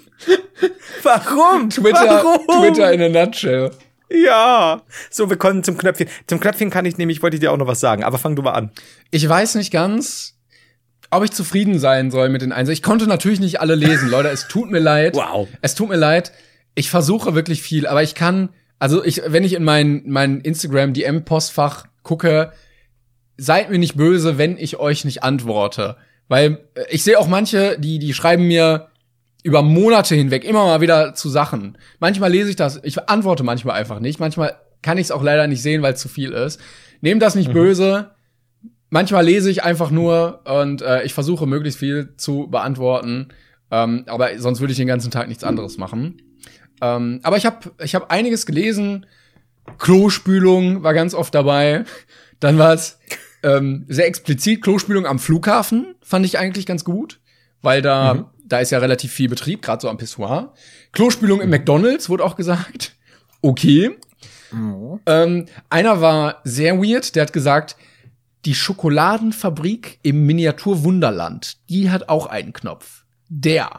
warum? Twitter, warum? Twitter in a nutshell. Ja. So, wir konnten zum Knöpfchen. Zum Knöpfchen kann ich nämlich, wollte ich dir auch noch was sagen, aber fang du mal an. Ich weiß nicht ganz, ob ich zufrieden sein soll mit den Einzelnen. Ich konnte natürlich nicht alle lesen, Leute. Es tut mir leid. Wow. Es tut mir leid. Ich versuche wirklich viel, aber ich kann, also ich, wenn ich in mein, mein Instagram-D M-Postfach gucke, seid mir nicht böse, wenn ich euch nicht antworte. Weil ich sehe auch manche, die, die schreiben mir über Monate hinweg immer mal wieder zu Sachen. Manchmal lese ich das, ich antworte manchmal einfach nicht. Manchmal kann ich es auch leider nicht sehen, weil es zu viel ist. Nehmt das nicht mhm. böse. Manchmal lese ich einfach nur und äh, ich versuche möglichst viel zu beantworten. Ähm, aber sonst würde ich den ganzen Tag nichts anderes machen. Ähm, aber ich habe ich hab einiges gelesen. Klospülung war ganz oft dabei. Dann war es ähm, sehr explizit Klospülung am Flughafen, fand ich eigentlich ganz gut. Weil da, mhm. da ist ja relativ viel Betrieb, gerade so am Pissoir. Klospülung im McDonald's, wurde auch gesagt. Okay. Mhm. Ähm, einer war sehr weird, der hat gesagt, die Schokoladenfabrik im Miniaturwunderland, die hat auch einen Knopf. Der.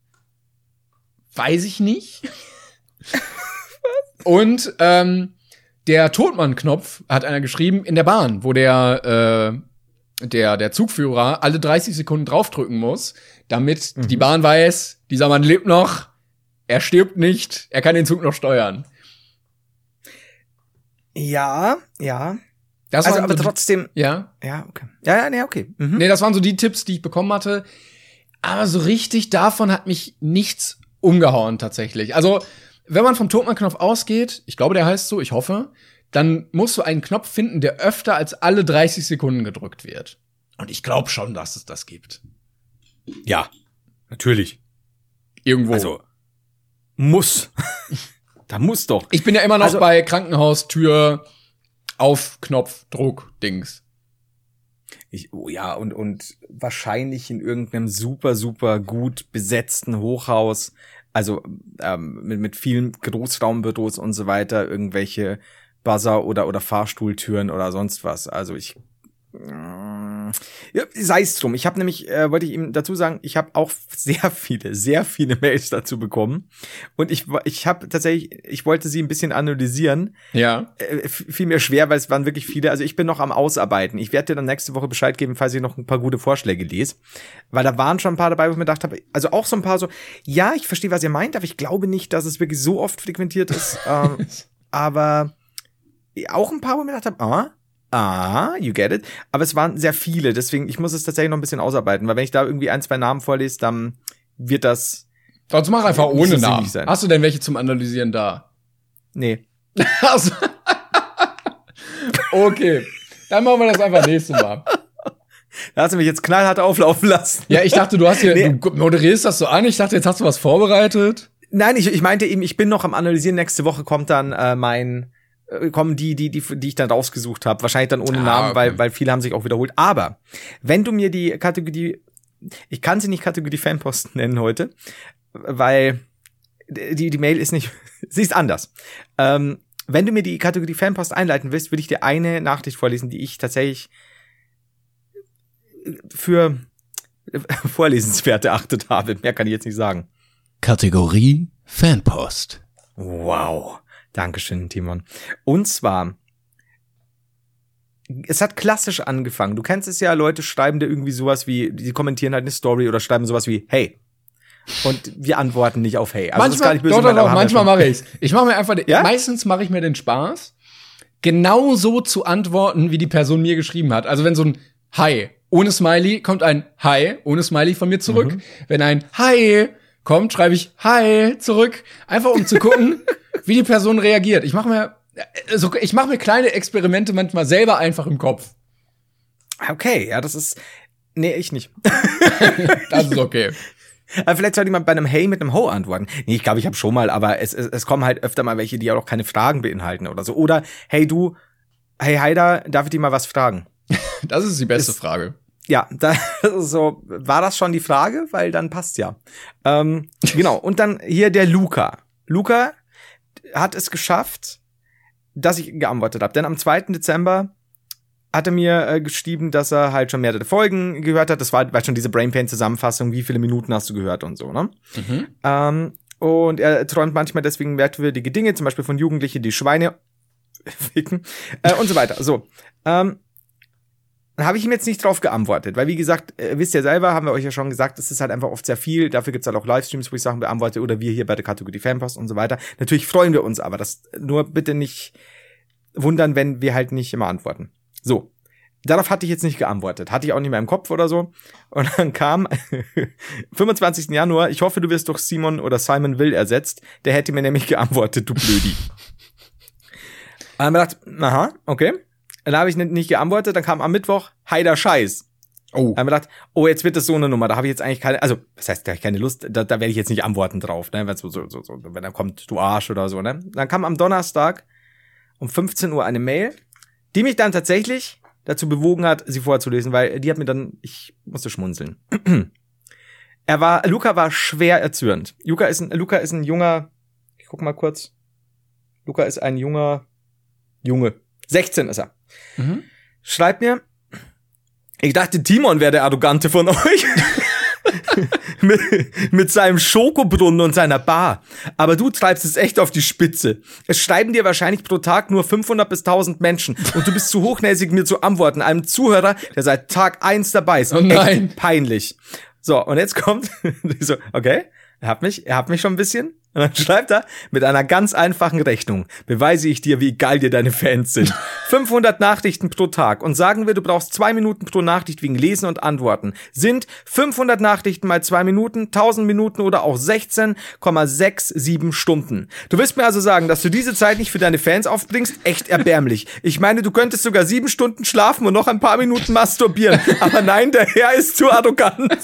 Weiß ich nicht. Und ähm, der Totmann-Knopf hat einer geschrieben in der Bahn, wo der äh, der der Zugführer alle dreißig Sekunden draufdrücken muss, damit mhm. die Bahn weiß, dieser Mann lebt noch, er stirbt nicht, er kann den Zug noch steuern. Ja, ja. Das also, waren aber so trotzdem. Die, ja. Ja, okay. Ja, ja, nee, okay. Mhm. Nee, das waren so die Tipps, die ich bekommen hatte. Aber so richtig davon hat mich nichts umgehauen tatsächlich. Also, wenn man vom Totmann-Knopf ausgeht, ich glaube, der heißt so, ich hoffe, dann musst du einen Knopf finden, der öfter als alle dreißig Sekunden gedrückt wird. Und ich glaube schon, dass es das gibt. Ja, natürlich. Irgendwo. Also, muss. Da muss doch. Ich bin ja immer noch also, bei Krankenhaustür auf Knopfdruck Dings. Ich, oh ja, und, und wahrscheinlich in irgendeinem super, super gut besetzten Hochhaus, also ähm, mit, mit vielen Großraumbüros und so weiter, irgendwelche Buzzer oder, oder Fahrstuhltüren oder sonst was. Also ich ja, sei es drum. Ich habe nämlich, äh, wollte ich ihm dazu sagen, ich habe auch sehr viele, sehr viele Mails dazu bekommen. Und ich ich habe tatsächlich, ich wollte sie ein bisschen analysieren. Ja. Äh, fiel mir schwer, weil es waren wirklich viele. Also ich bin noch am Ausarbeiten. Ich werde dir dann nächste Woche Bescheid geben, falls ich noch ein paar gute Vorschläge lese. Weil da waren schon ein paar dabei, wo ich mir gedacht habe, also auch so ein paar so, ja, ich verstehe, was ihr meint, aber ich glaube nicht, dass es wirklich so oft frequentiert ist. ähm, aber auch ein paar, wo ich mir gedacht habe, ah, Ah, you get it. Aber es waren sehr viele, deswegen, ich muss es tatsächlich noch ein bisschen ausarbeiten, weil wenn ich da irgendwie ein, zwei Namen vorlese, dann wird das... Sonst mach einfach ohne Namen. Sein. Hast du denn welche zum Analysieren da? Nee. Also, okay, dann machen wir das einfach nächstes Mal. Da hast du mich jetzt knallhart auflaufen lassen. Ja, ich dachte, du hast hier, nee. du moderierst das so an, ich dachte, jetzt hast du was vorbereitet. Nein, ich, ich meinte eben, ich bin noch am Analysieren, nächste Woche kommt dann äh, mein... kommen die, die, die, die ich dann rausgesucht habe. Wahrscheinlich dann ohne ah, Namen, okay. weil, weil viele haben sich auch wiederholt. Aber wenn du mir die Kategorie, ich kann sie nicht Kategorie Fanpost nennen heute, weil die, die Mail ist nicht, sie ist anders. Ähm, wenn du mir die Kategorie Fanpost einleiten willst, will ich dir eine Nachricht vorlesen, die ich tatsächlich für vorlesenswert erachtet habe. Mehr kann ich jetzt nicht sagen. Kategorie Fanpost. Wow. Dankeschön, Timon. Und zwar, es hat klassisch angefangen. Du kennst es ja, Leute schreiben dir irgendwie sowas wie, die kommentieren halt eine Story oder schreiben sowas wie, hey, Und wir antworten nicht auf Hey. Also manchmal, das ist gar nicht böse doch, doch, gemeint, doch, aber haben wir manchmal schon. mache ich's. Ich mache mir einfach, den, Ja? meistens mache ich mir den Spaß, genau so zu antworten, wie die Person mir geschrieben hat. Also wenn so ein Hi ohne Smiley kommt ein Hi ohne Smiley von mir zurück. Mhm. Wenn ein Hi kommt, schreibe ich Hi zurück, einfach um zu gucken, wie die Person reagiert. Ich mache mir, also ich mache mir kleine Experimente manchmal selber einfach im Kopf. Okay, ja, das ist, nee, ich nicht. Das ist okay. Aber vielleicht sollte ich mal bei einem Hey mit einem Ho antworten. Nee, ich glaube, ich habe schon mal, aber es, es, es kommen halt öfter mal welche, die auch keine Fragen beinhalten oder so. Oder, hey du, hey Heider, darf ich dir mal was fragen? Das ist die beste ist, Frage. Ja, das ist so, war das schon die Frage? Weil dann passt ja. Ähm, genau, und dann hier der Luca. Luca hat es geschafft, dass ich geantwortet habe. Denn am zweiten Dezember hat er mir äh, geschrieben, dass er halt schon mehrere Folgen gehört hat. Das war, war schon diese Brainpain-Zusammenfassung, wie viele Minuten hast du gehört und so, ne? Mhm. Ähm, und er träumt manchmal deswegen merkwürdige Dinge, zum Beispiel von Jugendlichen, die Schweine ficken äh, und so weiter. So, ähm, dann habe ich ihm jetzt nicht drauf geantwortet, weil wie gesagt, äh, wisst ihr selber, haben wir euch ja schon gesagt, es ist halt einfach oft sehr viel. Dafür gibt's halt auch Livestreams, wo ich Sachen beantworte oder wir hier bei der Kategorie Fanpost und so weiter. Natürlich freuen wir uns, aber das nur bitte nicht wundern, wenn wir halt nicht immer antworten. So, darauf hatte ich jetzt nicht geantwortet. Hatte ich auch nicht mehr im Kopf oder so. Und dann kam fünfundzwanzigsten Januar, ich hoffe, du wirst durch Simon oder Simon Will ersetzt. Der hätte mir nämlich geantwortet, du Blödi. Und dann habe ich gedacht, aha, okay. Dann habe ich nicht geantwortet, dann kam am Mittwoch, heider Scheiß. Oh. Dann habe ich gedacht, oh, jetzt wird das so eine Nummer, da habe ich jetzt eigentlich keine, also, was heißt, da habe ich keine Lust, da, da werde ich jetzt nicht antworten drauf, ne, wenn so, so, so, so, wenn dann kommt, du Arsch oder so, ne. Dann kam am Donnerstag um fünfzehn Uhr eine Mail, die mich dann tatsächlich dazu bewogen hat, sie vorzulesen, weil die hat mir dann, ich musste schmunzeln. Er war, Luca war schwer erzürnt. Luca ist ein, Luca ist ein junger, ich guck mal kurz. Luca ist ein junger Junge. sechzehn ist er. Mhm. Schreibt mir, ich dachte, Timon wäre der Arrogante von euch. mit, mit seinem Schokobrunnen und seiner Bar. Aber du treibst es echt auf die Spitze. Es schreiben dir wahrscheinlich pro Tag nur fünfhundert bis tausend Menschen. Und du bist zu hochnäsig, mir zu antworten. Einem Zuhörer, der seit Tag eins dabei ist. Oh nein. Echt peinlich. So, und jetzt kommt, so, okay, er hat mich, er hat mich schon ein bisschen. Und dann schreibt er, mit einer ganz einfachen Rechnung beweise ich dir, wie geil dir deine Fans sind. fünfhundert Nachrichten pro Tag. Und sagen wir, du brauchst zwei Minuten pro Nachricht wegen Lesen und Antworten. Sind fünfhundert Nachrichten mal zwei Minuten, tausend Minuten oder auch sechzehn Komma siebenundsechzig Stunden. Du willst mir also sagen, dass du diese Zeit nicht für deine Fans aufbringst? Echt erbärmlich. Ich meine, du könntest sogar sieben Stunden schlafen und noch ein paar Minuten masturbieren. Aber nein, der Herr ist zu arrogant.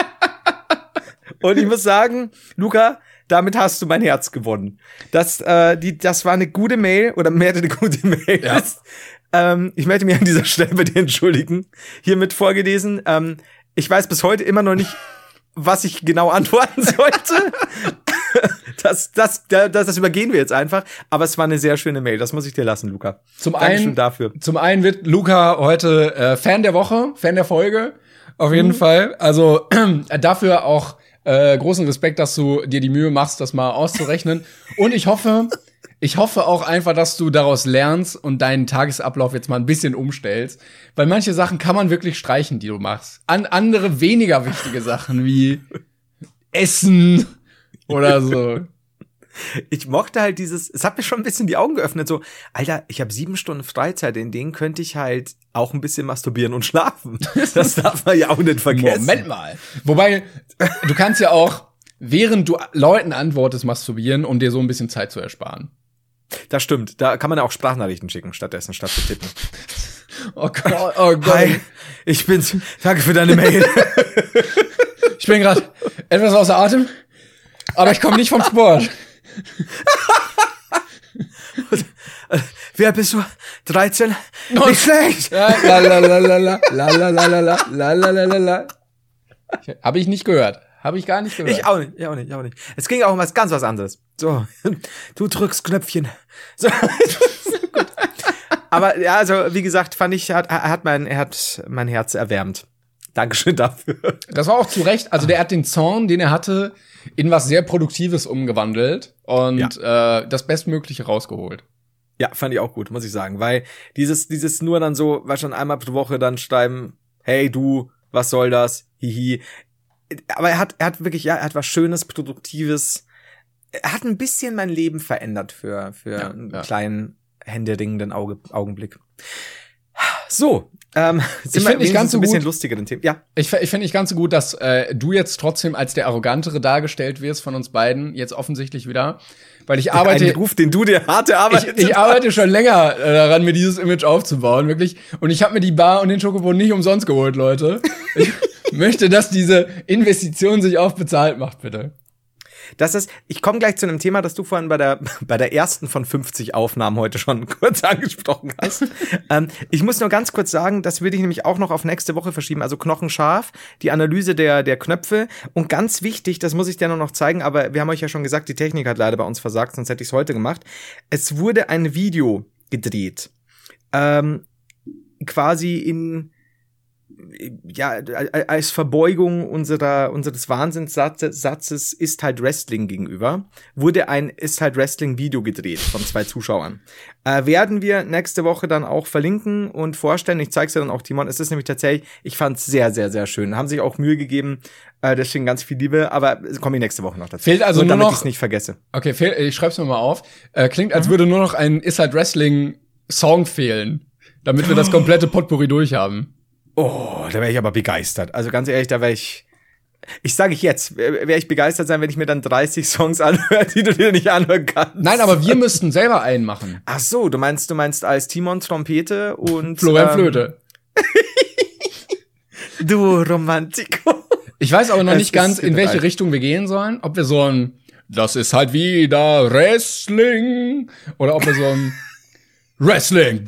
Und ich muss sagen, Luca, damit hast du mein Herz gewonnen. Das, äh, die, das war eine gute Mail oder mehr eine gute Mail. Ja. Ähm, ich möchte mich an dieser Stelle bei dir entschuldigen. Hiermit vorgelesen. Ähm, ich weiß bis heute immer noch nicht, was ich genau antworten sollte. das, das, das, das übergehen wir jetzt einfach. Aber es war eine sehr schöne Mail. Das muss ich dir lassen, Luca. Zum Dankeschön einen, dafür. Zum einen wird Luca heute äh, Fan der Woche, Fan der Folge. Auf jeden mhm. Fall. Also äh, dafür auch Äh, großen Respekt, dass du dir die Mühe machst, das mal auszurechnen. Und ich hoffe, ich hoffe auch einfach, dass du daraus lernst und deinen Tagesablauf jetzt mal ein bisschen umstellst. Weil manche Sachen kann man wirklich streichen, die du machst. An andere weniger wichtige Sachen wie Essen oder so. Ich mochte halt dieses, es hat mir schon ein bisschen die Augen geöffnet, so, Alter, ich habe sieben Stunden Freizeit, in denen könnte ich halt auch ein bisschen masturbieren und schlafen. Das darf man ja auch nicht vergessen. Moment mal. Wobei, du kannst ja auch, während du Leuten antwortest, masturbieren, um dir so ein bisschen Zeit zu ersparen. Das stimmt, da kann man ja auch Sprachnachrichten schicken, stattdessen, statt zu tippen. Oh Gott, oh Gott. Hi, ich bin's, danke für deine Mail. Ich bin gerade etwas außer Atem, aber ich komme nicht vom Sport. Wer bist du? dreizehn? No. Nicht schlecht. La la la la la la la la la la la la la la. Habe ich nicht gehört. Habe ich gar nicht gehört. Ich auch nicht, ich auch nicht, ich auch nicht. Es ging auch um was ganz was anderes. So, du drückst Knöpfchen. So. Aber ja, also wie gesagt, fand ich, hat, hat mein, er hat mein Herz erwärmt. Dankeschön dafür. Das war auch zu Recht. Also der hat den Zorn, den er hatte, in was sehr Produktives umgewandelt und ja. äh, das Bestmögliche rausgeholt. Ja, fand ich auch gut, muss ich sagen. Weil dieses dieses nur dann so, was schon einmal pro Woche dann schreiben, hey du, was soll das? Hihi. aber er hat, er hat wirklich, ja, er hat was Schönes, Produktives. Er hat ein bisschen mein Leben verändert für, für ja, einen ja. kleinen, händeringenden Auge, Augenblick. So, ähm, sind ich finde nicht ganz so ein bisschen gut, lustigeren Themen. Ja. Ich, ich finde nicht ganz so gut, dass äh, du jetzt trotzdem als der Arrogantere dargestellt wirst von uns beiden, jetzt offensichtlich wieder. Weil ich arbeite. Ein Ruf, den du dir harte Arbeit. Ich, ich arbeite schon länger äh, daran, mir dieses Image aufzubauen, wirklich. Und ich habe mir die Bar und den Schokobon nicht umsonst geholt, Leute. Ich möchte, dass diese Investition sich auch bezahlt macht, bitte. Das ist, ich komme gleich zu einem Thema, das du vorhin bei der bei der ersten von fünfzig Aufnahmen heute schon kurz angesprochen hast. ähm, ich muss nur ganz kurz sagen, das würde ich nämlich auch noch auf nächste Woche verschieben. Also knochenscharf, die Analyse der der Knöpfe und ganz wichtig, das muss ich dir noch zeigen, aber wir haben euch ja schon gesagt, die Technik hat leider bei uns versagt, sonst hätte ich es heute gemacht. Es wurde ein Video gedreht, ähm, quasi in ja, als Verbeugung unserer, unseres Wahnsinnssatzes ist halt Wrestling gegenüber, wurde ein ist halt Wrestling-Video gedreht von zwei Zuschauern. Äh, werden wir nächste Woche dann auch verlinken und vorstellen. Ich zeig's dir dann auch, Timon. Es ist nämlich tatsächlich, ich fand's sehr, sehr, sehr schön. Haben sich auch Mühe gegeben, äh, deswegen ganz viel Liebe, aber komme ich nächste Woche noch dazu. Fehlt also nur, nur damit noch, ich's nicht vergesse. Okay, fehl, ich schreib's mir mal auf. Äh, klingt, als mhm. würde nur noch ein ist halt Wrestling-Song fehlen, damit wir das komplette Potpourri durchhaben. Oh, da wäre ich aber begeistert. Also ganz ehrlich, da wäre ich, ich sage ich jetzt, wäre ich begeistert sein, wenn ich mir dann dreißig Songs anhöre, die du dir nicht anhören kannst. Nein, aber wir müssten selber einen machen. Ach so, du meinst, du meinst als Timon Trompete und Florian ähm, Flöte. Du Romantiko. Ich weiß aber noch es nicht ganz, in welche alt. Richtung wir gehen sollen. Ob wir so ein, das ist halt wieder Wrestling, oder ob wir so ein Wrestling.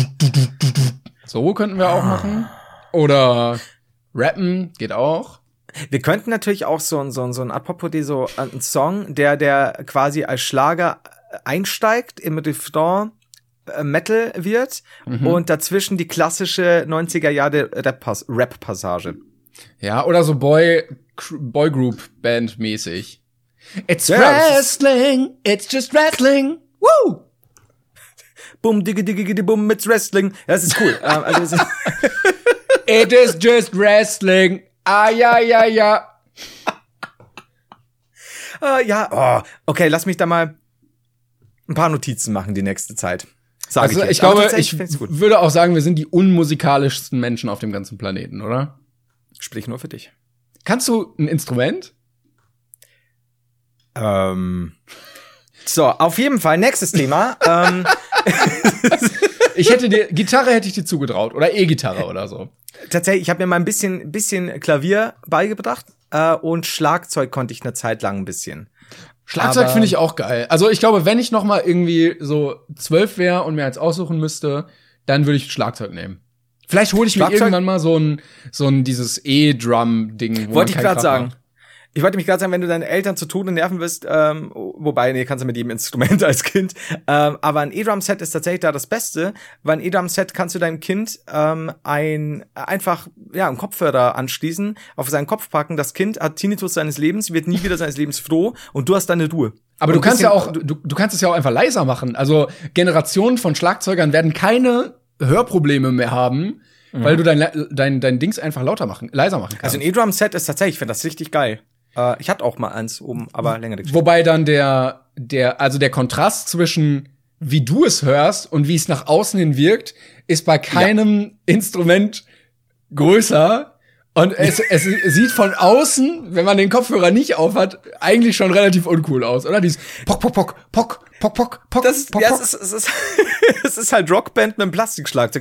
So könnten wir auch machen. Oder rappen, geht auch. Wir könnten natürlich auch so ein, so ein, so ein apropos so ein Song, der, der quasi als Schlager einsteigt, im Refrain äh, Metal wird mhm. und dazwischen die klassische neunziger Jahre Rap-Passage. Ja, oder so Boy, Boy-Group-Band mäßig. It's ja, wrestling, it's just wrestling, woo! Bum, diggi, diggi, diggi, bum, it's wrestling. Ja, das ist cool. um, also, das ist It is just wrestling. Ah, ja, ja, ja. uh, ja, oh. Okay, lass mich da mal ein paar Notizen machen die nächste Zeit. Sag also, ich jetzt. ich glaube, ich würde auch sagen, wir sind die unmusikalischsten Menschen auf dem ganzen Planeten, oder? Sprich nur für dich. Kannst du ein Instrument? Ähm. So, auf jeden Fall, nächstes Thema. ähm. Ich hätte dir, Gitarre hätte ich dir zugetraut. Oder E-Gitarre oder so. Tatsächlich, ich habe mir mal ein bisschen, bisschen Klavier beigebracht äh, und Schlagzeug konnte ich eine Zeit lang ein bisschen. Schlagzeug finde ich auch geil. Also ich glaube, wenn ich noch mal irgendwie so zwölf wäre und mir eins aussuchen müsste, dann würde ich Schlagzeug nehmen. Vielleicht hole ich mir irgendwann mal so ein, so ein dieses E-Drum-Ding. Wollte ich gerade sagen. Ich wollte mich gerade sagen, wenn du deine Eltern zu Tode nerven wirst, ähm, wobei, nee, kannst du mit jedem Instrument als Kind, ähm, aber ein E-Drum-Set ist tatsächlich da das Beste, weil ein E-Drum-Set kannst du deinem Kind ähm, ein einfach, ja, einen Kopfhörer anschließen, auf seinen Kopf packen, das Kind hat Tinnitus seines Lebens, wird nie wieder seines Lebens froh und du hast deine Ruhe. Aber du kannst ja auch, du, du kannst es ja auch einfach leiser machen, also Generationen von Schlagzeugern werden keine Hörprobleme mehr haben, mhm. weil du dein, dein, dein Dings einfach lauter machen, leiser machen kannst. Also ein E-Drum-Set ist tatsächlich, ich finde das richtig geil. Ich hatte auch mal eins oben, aber länger nicht. Wobei dann der, der, also der Kontrast zwischen wie du es hörst und wie es nach außen hin wirkt, ist bei keinem ja. Instrument größer. Und es, es sieht von außen, wenn man den Kopfhörer nicht aufhat, eigentlich schon relativ uncool aus, oder? Dieses Pock, Pock, Pock, Pock, Pock, Pock, Pock, das ist, Pock, ja, Pock. Es ist, es ist, es ist halt Rockband mit einem Plastikschlagzeug.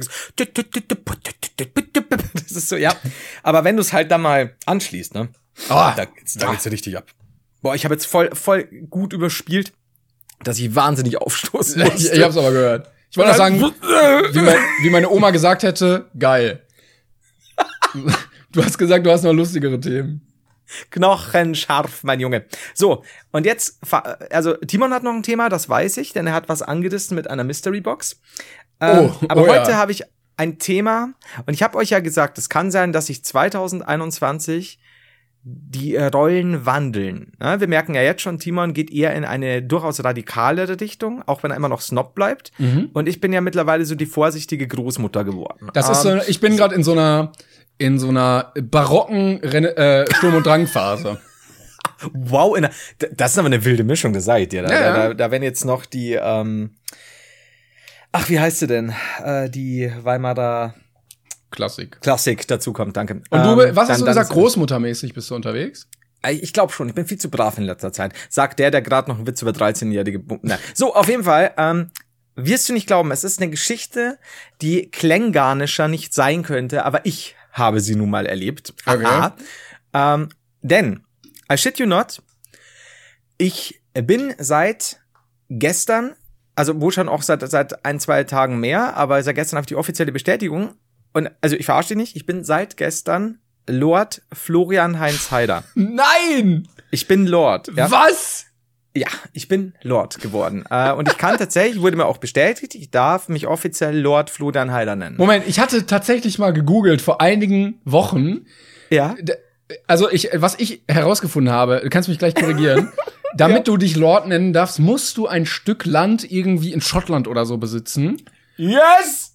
Das ist so, ja. Aber wenn du es halt da mal anschließt, ne? Oh, da, da geht's ja richtig ab. Boah, ich habe jetzt voll, voll gut überspielt, dass ich wahnsinnig aufstoßen musste. Ich, ich hab's aber gehört. Ich wollte auch sagen, wie, mein, wie meine Oma gesagt hätte, geil. Du hast gesagt, du hast noch lustigere Themen. Knochenscharf, mein Junge. So, und jetzt, also Timon hat noch ein Thema, das weiß ich, denn er hat was angerissen mit einer Mystery Box. Ähm, oh, aber oh heute ja. habe ich ein Thema, und ich habe euch ja gesagt, es kann sein, dass ich zwanzig einundzwanzig die äh, Rollen wandeln. Ja, wir merken ja jetzt schon, Timon geht eher in eine durchaus radikalere Richtung, auch wenn er immer noch Snob bleibt. Mhm. Und ich bin ja mittlerweile so die vorsichtige Großmutter geworden. Das ist so, ich bin gerade in so einer in so einer barocken Renne, äh, Sturm- und Drangphase. Wow, in der, das ist aber eine wilde Mischung, das seid ihr. Da, ja, ja. da, da, da werden jetzt noch die, ähm, ach, wie heißt sie denn? Äh, die Weimarer Klassik. Klassik dazu kommt, danke. Und du, ähm, was dann, hast du gesagt, großmuttermäßig bist du unterwegs? Ich glaube schon, ich bin viel zu brav in letzter Zeit. Sagt der, der gerade noch einen Witz über dreizehnjährige... Na. So, auf jeden Fall, ähm, wirst du nicht glauben, es ist eine Geschichte, die klänganischer nicht sein könnte, aber ich habe sie nun mal erlebt. Okay. ähm, denn, I shit you not, ich bin seit gestern, also wohl schon auch seit, seit ein, zwei Tagen mehr, aber seit gestern habe ich die offizielle Bestätigung. Und also ich verarsche dich nicht, ich bin seit gestern Lord Florian Heinz Heider. Nein! Ich bin Lord. Ja? Was? Ja, ich bin Lord geworden. Äh, und ich kann tatsächlich, wurde mir auch bestätigt, ich darf mich offiziell Lord Florian Heider nennen. Moment, ich hatte tatsächlich mal gegoogelt vor einigen Wochen. Ja. Also ich, was ich herausgefunden habe, du kannst mich gleich korrigieren, damit ja. du dich Lord nennen darfst, musst du ein Stück Land irgendwie in Schottland oder so besitzen. Yes!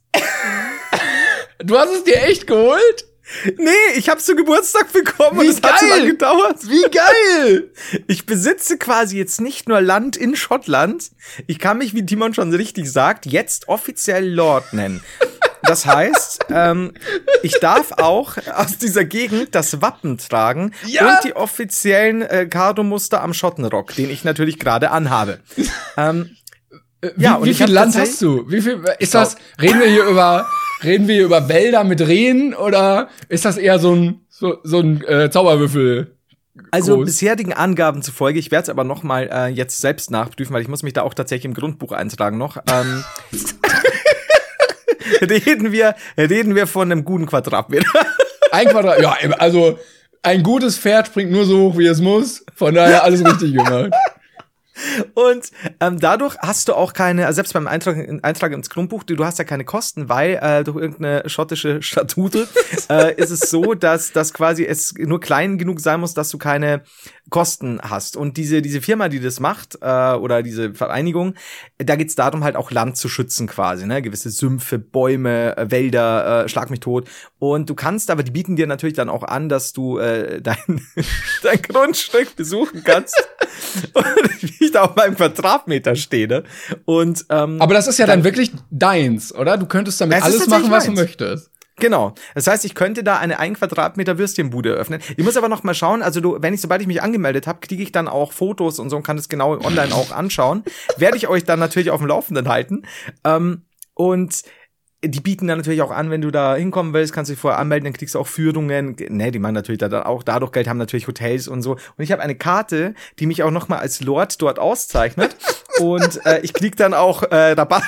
Du hast es dir echt geholt? Nee, ich hab's zu Geburtstag bekommen Wie und es geil. hat so lange gedauert. Wie geil! Ich besitze quasi jetzt nicht nur Land in Schottland, ich kann mich, wie Timon schon richtig sagt, jetzt offiziell Lord nennen. Das heißt, ähm, ich darf auch aus dieser Gegend das Wappen tragen ja. und die offiziellen äh, Cardo-Muster am Schottenrock, den ich natürlich gerade anhabe. ähm, wie ja, und wie viel Land hast du? Wie viel ist das? Reden wir hier über reden wir hier über Wälder mit Rehen oder ist das eher so ein so, so ein äh, Zauberwürfel? Also groß? bisherigen Angaben zufolge, ich werde es aber noch mal äh, jetzt selbst nachprüfen, weil ich muss mich da auch tatsächlich im Grundbuch eintragen noch. Ähm, reden wir reden wir von einem guten Quadratmeter. Ein Quadrat, ja, also ein gutes Pferd springt nur so hoch, wie es muss. Von daher alles richtig gemacht. Und ähm, dadurch hast du auch keine, also selbst beim Eintrag, Eintrag ins Grundbuch, du, du hast ja keine Kosten, weil äh, durch irgendeine schottische Statute äh, ist es so, dass dass quasi es nur klein genug sein muss, dass du keine Kosten hast. Und diese diese Firma, die das macht, äh, oder diese Vereinigung, da geht's darum, halt auch Land zu schützen quasi, ne, gewisse Sümpfe, Bäume, äh, Wälder, äh, schlag mich tot. Und du kannst, aber die bieten dir natürlich dann auch an, dass du äh, dein dein Grundstück besuchen kannst. Und wie ich da auf meinem Quadratmeter stehe, ne? Und ähm, aber das ist ja dann, dann wirklich deins, oder? Du könntest damit alles machen, was du möchtest. Genau. Das heißt, ich könnte da eine ein Quadratmeter Würstchenbude eröffnen. Ich muss aber noch mal schauen, also du, wenn ich, sobald ich mich angemeldet habe, kriege ich dann auch Fotos und so und kann das genau online auch anschauen. Werde ich euch dann natürlich auf dem Laufenden halten. Ähm, und die bieten dann natürlich auch an, wenn du da hinkommen willst, kannst du dich vorher anmelden, dann kriegst du auch Führungen. Ne, die machen natürlich da dann auch dadurch Geld, haben natürlich Hotels und so. Und ich habe eine Karte, die mich auch noch mal als Lord dort auszeichnet. Und äh, ich krieg dann auch äh, Rabatt.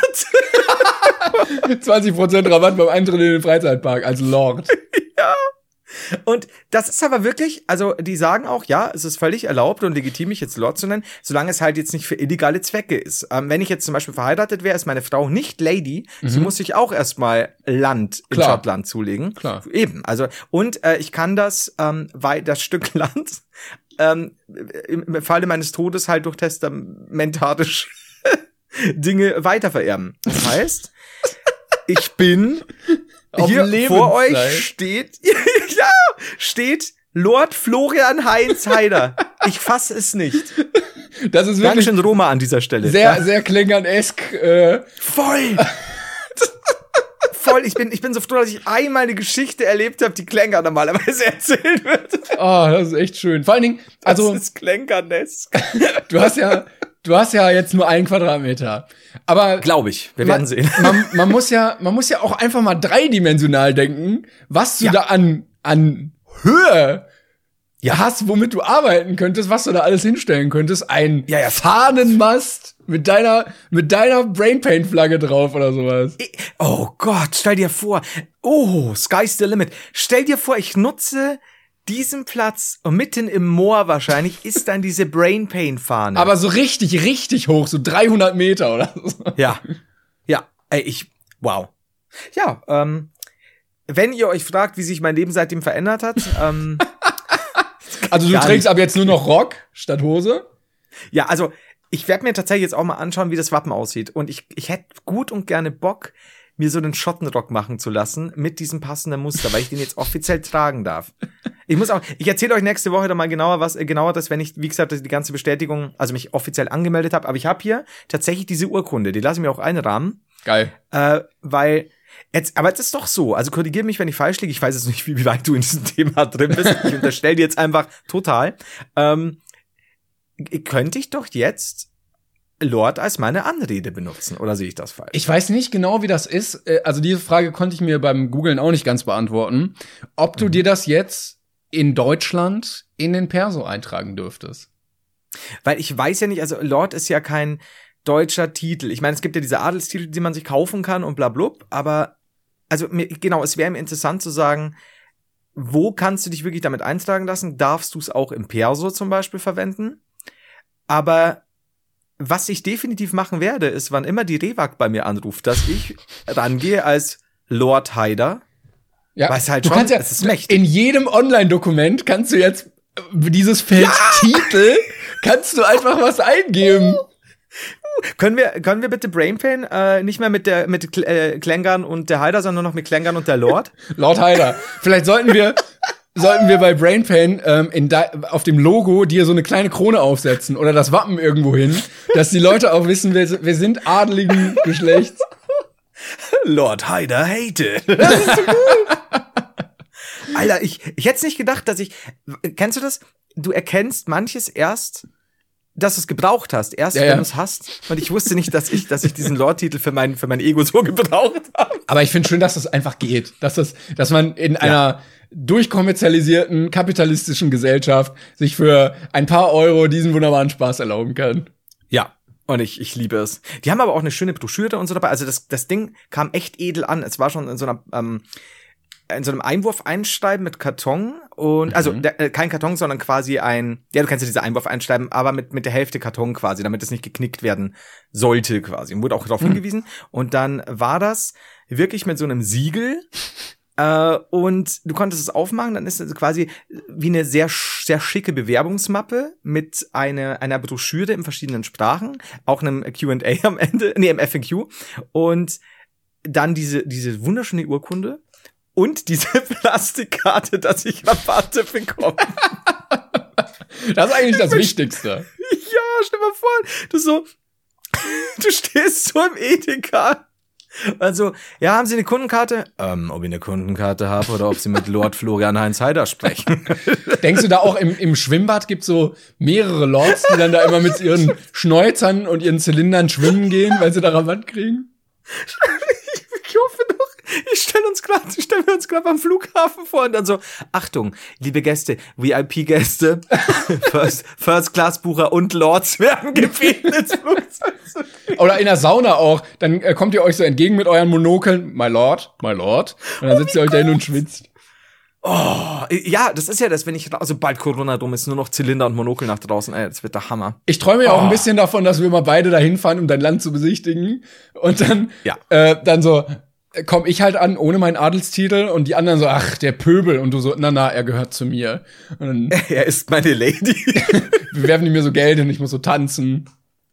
zwanzig Prozent Rabatt beim Eintritt in den Freizeitpark als Lord. Ja. Und das ist aber wirklich, also die sagen auch, ja, es ist völlig erlaubt und legitim, mich jetzt Lord zu nennen, solange es halt jetzt nicht für illegale Zwecke ist. Ähm, wenn ich jetzt zum Beispiel verheiratet wäre, ist meine Frau nicht Lady, mhm. sie muss sich auch erstmal Land in Klar. Schottland zulegen. Klar. Eben, also und äh, ich kann das, ähm, weil das Stück Land ähm, im Falle meines Todes halt durch testamentarisch Dinge weitervererben. Das heißt, ich bin auf hier Lebenszeit. Vor euch steht, ja, steht Lord Florian Heinz Heider. Ich fasse es nicht. Das ist wirklich Dankeschön Roma an dieser Stelle. Sehr, ja. sehr Klängern-esk. Äh. Voll. Voll. Ich bin, ich bin so froh, dass ich einmal eine Geschichte erlebt habe, die Klänger normalerweise erzählt wird. Oh, das ist echt schön. Vor allen Dingen, also. Das ist Klängernesk. Du hast ja, du hast ja jetzt nur einen Quadratmeter. Aber. Glaube ich. Wir man, werden sehen. Man, man muss ja, man muss ja auch einfach mal dreidimensional denken, was du ja. da an, an Höhe ja. hast, womit du arbeiten könntest, was du da alles hinstellen könntest. Ein ja, ja. Fahnenmast mit deiner, mit deiner Brainpaint-Flagge drauf oder sowas. Oh Gott, stell dir vor. Oh, sky's the limit. Stell dir vor, ich nutze diesen Platz und mitten im Moor wahrscheinlich ist dann diese Brainpaint-Fahne. Aber so richtig, richtig hoch, so dreihundert Meter oder so. Ja. Ja, ey, ich, wow. Ja, ähm, wenn ihr euch fragt, wie sich mein Leben seitdem verändert hat, ähm, Also du Gar trägst nicht. ab jetzt nur noch Rock statt Hose? Ja, also ich werde mir tatsächlich jetzt auch mal anschauen, wie das Wappen aussieht. Und ich, ich hätte gut und gerne Bock, mir so einen Schottenrock machen zu lassen mit diesem passenden Muster, weil ich den jetzt offiziell tragen darf. Ich muss auch, ich erzähle euch nächste Woche dann mal genauer was, äh, genauer das, wenn ich, wie gesagt, die ganze Bestätigung, also mich offiziell angemeldet habe. Aber ich habe hier tatsächlich diese Urkunde, die lasse ich mir auch einrahmen. Geil. Äh, weil jetzt, aber es ist doch so, also korrigiere mich, wenn ich falsch liege. Ich weiß jetzt nicht, wie, wie weit du in diesem Thema drin bist. Ich unterstelle dir jetzt einfach total. Ähm, könnte ich doch jetzt Lord als meine Anrede benutzen, oder sehe ich das falsch? Ich weiß nicht genau, wie das ist. Äh, Also diese Frage konnte ich mir beim Googlen auch nicht ganz beantworten. Ob du Mhm. dir das jetzt in Deutschland in den Perso eintragen dürftest. Weil ich weiß ja nicht, also Lord ist ja kein deutscher Titel. Ich meine, es gibt ja diese Adelstitel, die man sich kaufen kann und bla blub, aber also mir, genau, es wäre mir interessant zu sagen, wo kannst du dich wirklich damit eintragen lassen? Darfst du es auch im Perso zum Beispiel verwenden? Aber was ich definitiv machen werde, ist, wann immer die Rewag bei mir anruft, dass ich rangehe als Lord Haider. Ja, Weil es halt du schon, kannst ja, es ist mächtig. in jedem Online-Dokument kannst du jetzt äh, dieses Feld Titel, kannst du einfach was eingeben. Können wir, können wir bitte Brainpain äh, nicht mehr mit der mit Kl- äh, Klängern und der Haider, sondern nur noch mit Klängern und der Lord? Lord Haider. Vielleicht sollten wir, sollten wir bei Brainpain ähm, in da, auf dem Logo dir so eine kleine Krone aufsetzen oder das Wappen irgendwo hin, dass die Leute auch wissen, wir, wir sind adeligen Geschlechts. Lord Haider hate. Das ist so cool. Alter, ich, ich hätte nicht gedacht, dass ich. Kennst du das? Du erkennst manches erst, dass du es gebraucht hast. Erst, Ja, wenn ja. du es hast. Und ich wusste nicht, dass ich, dass ich diesen Lord-Titel für mein, für mein Ego so gebraucht habe. Aber ich finde schön, dass das einfach geht. Dass das, dass man in einer durchkommerzialisierten, kapitalistischen Gesellschaft sich für ein paar Euro diesen wunderbaren Spaß erlauben kann. Ja. Und ich, ich liebe es. Die haben aber auch eine schöne Broschüre und so dabei. Also das, das Ding kam echt edel an. Es war schon in so einer, ähm, in so einem Einwurf-Einschreiben mit Karton und, also, der, äh, kein Karton, sondern quasi ein, ja, du kennst ja diese Einwurf-Einschreiben, aber mit, mit der Hälfte Karton quasi, damit es nicht geknickt werden sollte quasi. Und wurde auch darauf hingewiesen. Und dann war das wirklich mit so einem Siegel, Äh, und du konntest es aufmachen, dann ist es quasi wie eine sehr, sch- sehr schicke Bewerbungsmappe mit einer, einer Broschüre in verschiedenen Sprachen, auch einem Q and A am Ende, nee, im F A Q. Und dann diese, diese wunderschöne Urkunde und diese Plastikkarte, dass ich Rabatte bekomme. Das ist eigentlich das Wichtigste. Ja, stell mal vor, du so, du stehst so im Edeka. Also, ja, haben Sie eine Kundenkarte? Ähm, ob ich eine Kundenkarte habe oder ob Sie mit Lord Florian Heinz Haider sprechen. Denkst du da auch im, im Schwimmbad gibt's so mehrere Lords, die dann da immer mit ihren Schnäuzern und ihren Zylindern schwimmen gehen, weil sie da Rabatt kriegen? Ich hoffe doch. Ich stelle uns gerade, ich stelle mir uns gerade am Flughafen vor und dann so, Achtung, liebe Gäste, V I P-Gäste, First, First-Class-Bucher und Lords werden gebeten ins Flugzeug zu gehen. Oder in der Sauna auch. Dann äh, kommt ihr euch so entgegen mit euren Monokeln. My Lord, my Lord. Und dann sitzt ihr euch da hin und schwitzt. Oh, ja, das ist ja das, wenn ich, also bald Corona dumm ist, nur noch Zylinder und Monokel nach draußen, ey, das wird der Hammer. Ich träume ja auch Oh. ein bisschen davon, dass wir mal beide dahin fahren, um dein Land zu besichtigen. Und dann, Ja. äh, dann so, komme ich halt an ohne meinen Adelstitel und die anderen so, ach, der Pöbel. Und du so, na, na, er gehört zu mir. Und dann Er ist meine Lady. werfen die mir so Geld und ich muss so tanzen.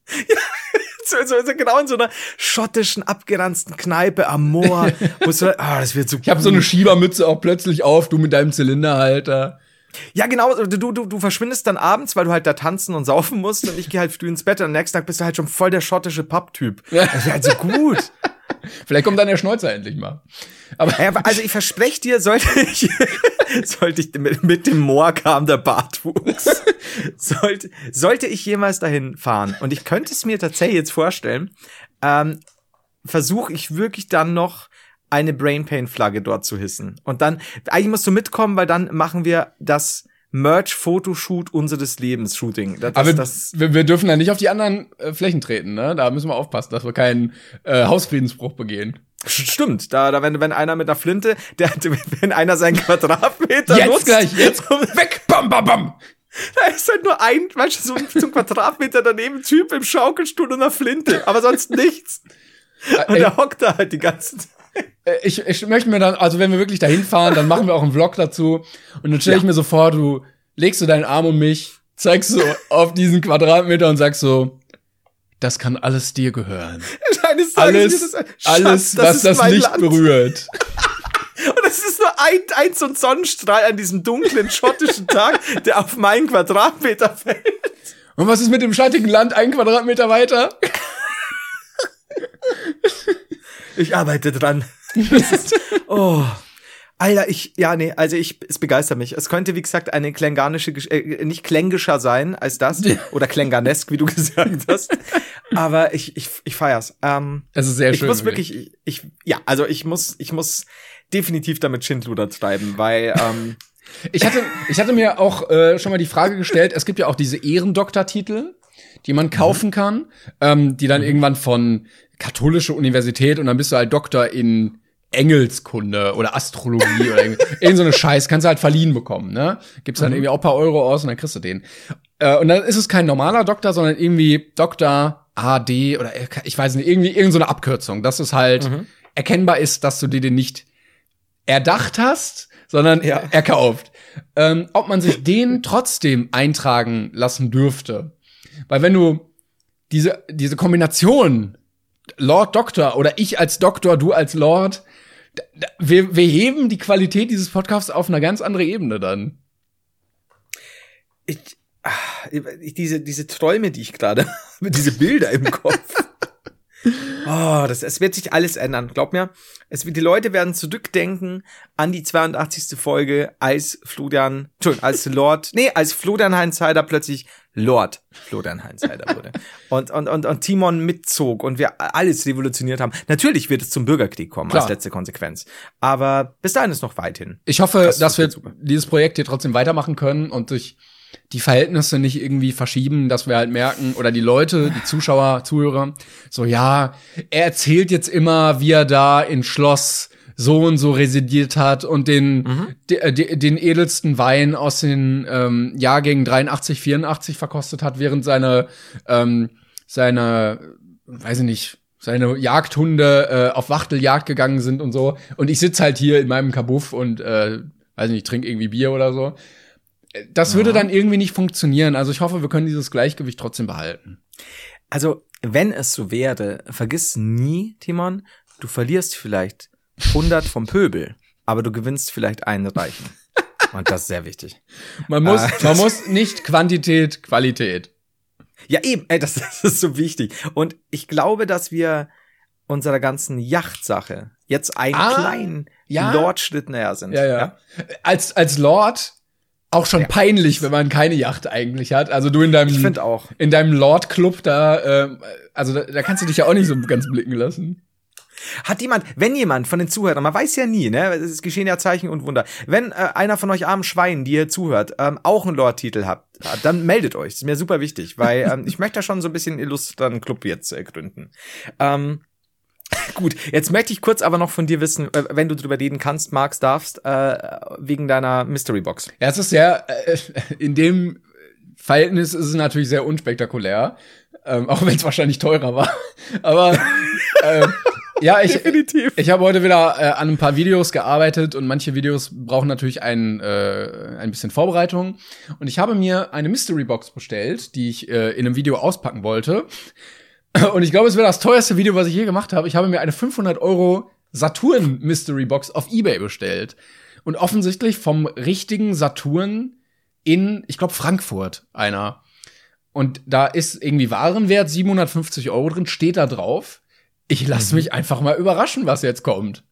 so, so, so genau in so einer schottischen, abgeranzten Kneipe am Moor. Wo so, ah, das wird so Ich habe so eine Schiebermütze auch plötzlich auf, du mit deinem Zylinderhalter. Ja, genau, du, du, du verschwindest dann abends, weil du halt da tanzen und saufen musst und ich gehe halt früh ins Bett und am nächsten Tag bist du halt schon voll der schottische Pub-Typ. Das wäre halt so gut. Vielleicht kommt dann der Schnäuzer endlich mal. Aber Ja, aber also ich verspreche dir, sollte ich, sollte ich, mit, mit dem Moor kam der Bartwuchs. sollte, sollte ich jemals dahin fahren und ich könnte es mir tatsächlich jetzt vorstellen, ähm, versuche ich wirklich dann noch eine Brainpain-Flagge dort zu hissen. Und dann, eigentlich musst du mitkommen, weil dann machen wir das Merch-Fotoshoot unseres Lebens Shooting. Das, Aber das, wir, wir dürfen da nicht auf die anderen äh, Flächen treten, ne? Da müssen wir aufpassen, dass wir keinen äh, Hausfriedensbruch begehen. Stimmt, da, da wenn, wenn einer mit einer Flinte, der, wenn einer seinen Quadratmeter Jetzt nutzt, gleich, jetzt weg, bam, bam, bam. da ist halt nur ein, weißt du, so ein, so ein Quadratmeter daneben ein Typ im Schaukelstuhl und einer Flinte, aber sonst nichts. Und Äh, der hockt da halt die ganze Zeit. äh, ich, ich möchte mir dann, also wenn wir wirklich dahin fahren, dann machen wir auch einen Vlog dazu. Und dann stelle ich Ja. mir so vor, du legst du deinen Arm um mich, zeigst so auf diesen Quadratmeter und sagst so, das kann alles dir gehören. Eines Tages Alles, wird es ein- alles, Schatz, was ist das mein Licht Land. berührt. Und es ist nur ein, ein so ein Sonnenstrahl an diesem dunklen schottischen Tag, der auf meinen Quadratmeter fällt. Und was ist mit dem schattigen Land ein Quadratmeter weiter? Ich arbeite dran. Das ist, oh. Alter, ich, ja, nee, also ich, es begeistert mich. Es könnte, wie gesagt, eine klänganische, Gesch- äh, nicht klängischer sein als das. Oder klänganesk, wie du gesagt hast. Aber ich, ich, ich feier's. Ähm, Es ist sehr ich schön. muss wirklich, ich, ich, ja, also ich muss, ich muss definitiv damit Schindluder treiben, weil, ähm, Ich hatte, ich hatte mir auch äh, schon mal die Frage gestellt, es gibt ja auch diese Ehrendoktortitel, die man kaufen Mhm. kann, ähm, die dann mhm. irgendwann von katholische Universität und dann bist du halt Doktor in Engelskunde oder Astrologie oder irgend, irgend so eine Scheiß, kannst du halt verliehen bekommen, ne? Gibst dann Mhm. irgendwie auch ein paar Euro aus und dann kriegst du den. Äh, und dann ist es kein normaler Doktor, sondern irgendwie Doktor A D oder ich weiß nicht, irgendwie irgend so eine Abkürzung, dass es halt Mhm. erkennbar ist, dass du dir den nicht erdacht hast, sondern Ja. erkauft. Ähm, ob man sich den trotzdem eintragen lassen dürfte. Weil wenn du diese, diese Kombination Lord Doktor oder ich als Doktor, du als Lord, da, da, wir, wir heben die Qualität dieses Podcasts auf eine ganz andere Ebene dann. ich, ah, ich diese, diese Träume, die ich gerade habe, diese Bilder im Kopf. Oh, das, es wird sich alles ändern. Glaub mir, es wird, die Leute werden zurückdenken an die zweiundachtzigste Folge, als Florian, Entschuldigung, als Lord, nee, als Florian Heinzheider plötzlich Lord Florian Heinzheider wurde. Und, und, und, und Timon mitzog und wir alles revolutioniert haben. Natürlich wird es zum Bürgerkrieg kommen, Klar. als letzte Konsequenz. Aber bis dahin ist noch weit hin. Ich hoffe, Das dass wir wird super. dieses Projekt hier trotzdem weitermachen können und durch die Verhältnisse nicht irgendwie verschieben, dass wir halt merken, oder die Leute, die Zuschauer, Zuhörer, so, ja, er erzählt jetzt immer, wie er da in Schloss so und so residiert hat und den, Mhm. de, de, den edelsten Wein aus den ähm, Jahrgängen dreiundachtzig, vierundachtzig verkostet hat, während seine, ähm, seine, weiß ich nicht, seine Jagdhunde äh, auf Wachteljagd gegangen sind und so. Und ich sitz halt hier in meinem Kabuff und, äh, weiß nicht, trinke irgendwie Bier oder so. Das würde Ja. dann irgendwie nicht funktionieren. Also ich hoffe, wir können dieses Gleichgewicht trotzdem behalten. Also, wenn es so wäre, vergiss nie, Timon, du verlierst vielleicht hundert vom Pöbel, aber du gewinnst vielleicht einen Reichen. Und das ist sehr wichtig. Man muss, Äh, man muss nicht Quantität, Qualität. Ja, eben, ey, das, das ist so wichtig. Und ich glaube, dass wir unserer ganzen Yachtsache jetzt einen Ah, kleinen ja. Lordschritt näher sind. Ja, ja. Als, als Lord auch schon Ja. peinlich, wenn man keine Yacht eigentlich hat. Also du in deinem, Ich finde auch. in deinem Lord-Club da, äh, also da, da kannst du dich ja auch nicht so ganz blicken lassen. Hat jemand, wenn jemand von den Zuhörern, man weiß ja nie, ne, es geschehen ja Zeichen und Wunder, wenn äh, einer von euch armen Schweinen, die hier zuhört, ähm, auch einen Lord-Titel hat, dann meldet euch. Das ist mir super wichtig, weil ähm, ich möchte da schon so ein bisschen illustren Club jetzt äh, gründen. Ähm, gut, jetzt möchte ich kurz aber noch von dir wissen, äh, wenn du drüber reden kannst, magst, darfst, äh, wegen deiner Mystery Box. Ja, es ist sehr, äh, in dem Verhältnis ist es natürlich sehr unspektakulär, ähm, auch wenn es wahrscheinlich teurer war. Aber äh, ja, ich, Definitiv. ich habe heute wieder äh, an ein paar Videos gearbeitet und manche Videos brauchen natürlich ein, äh, ein bisschen Vorbereitung. Und ich habe mir eine Mystery Box bestellt, die ich äh, in einem Video auspacken wollte. Und ich glaube, es wäre das teuerste Video, was ich je gemacht habe. Ich habe mir eine fünfhundert Euro Saturn Mystery Box auf eBay bestellt. Und offensichtlich vom richtigen Saturn in, ich glaube, Frankfurt einer. Und da ist irgendwie Warenwert siebenhundertfünfzig Euro drin, steht da drauf. Ich lasse Mhm. mich einfach mal überraschen, was jetzt kommt.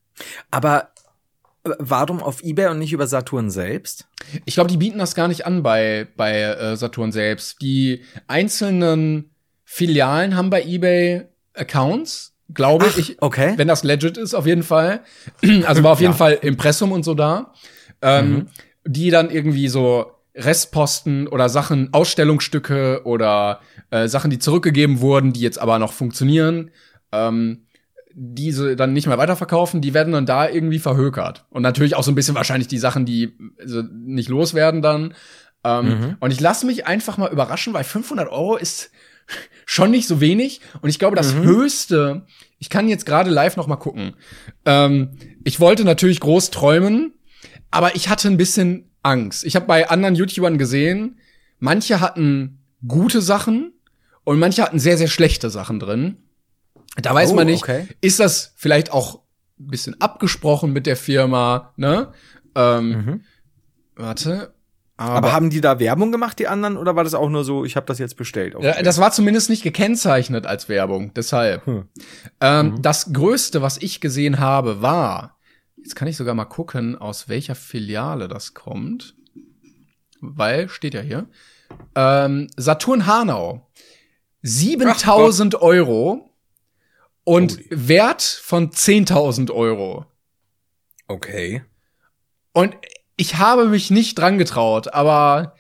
Aber äh, warum auf eBay und nicht über Saturn selbst? Ich glaube, die bieten das gar nicht an bei, bei äh, Saturn selbst. Die einzelnen Filialen haben bei eBay Accounts, glaube Ach, ich. okay. Wenn das legit ist, auf jeden Fall. Also war auf jeden Ja. Fall Impressum und so da. Ähm, Mhm. Die dann irgendwie so Restposten oder Sachen, Ausstellungsstücke oder äh, Sachen, die zurückgegeben wurden, die jetzt aber noch funktionieren, ähm, diese dann nicht mehr weiterverkaufen, die werden dann da irgendwie verhökert. Und natürlich auch so ein bisschen wahrscheinlich die Sachen, die also nicht loswerden dann. Ähm, Mhm. Und ich lasse mich einfach mal überraschen, weil fünfhundert Euro ist schon nicht so wenig. Und ich glaube, das Mhm. Höchste, ich kann jetzt gerade live noch mal gucken. Ähm, ich wollte natürlich groß träumen, aber ich hatte ein bisschen Angst. Ich habe bei anderen YouTubern gesehen, manche hatten gute Sachen und manche hatten sehr, sehr schlechte Sachen drin. Da weiß Oh, man nicht, okay. ist das vielleicht auch ein bisschen abgesprochen mit der Firma, ne? Ähm, Mhm. Warte. Aber, Aber, haben die da Werbung gemacht, die anderen, oder war das auch nur so, ich habe das jetzt bestellt? ja, das war zumindest nicht gekennzeichnet als Werbung, deshalb. Hm. Ähm, Mhm. Das Größte, was ich gesehen habe, war, jetzt kann ich sogar mal gucken, aus welcher Filiale das kommt. Weil, steht ja hier, ähm, Saturn Hanau. siebentausend Euro und Holy. Wert von zehntausend Euro. Okay. Und ich habe mich nicht dran getraut, aber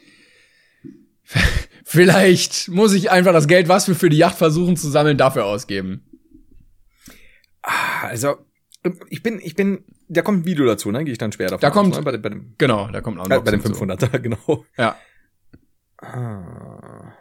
vielleicht muss ich einfach das Geld, was wir für die Yacht versuchen zu sammeln, dafür ausgeben. Ah, Also, ich bin, ich bin, da kommt ein Video dazu, ne? Gehe ich dann schwer davon Da aus, kommt- ne? bei, dem- bei dem, Genau, da kommt auch äh, noch bei dem zu. fünfhunderter, genau. Ja. Ah.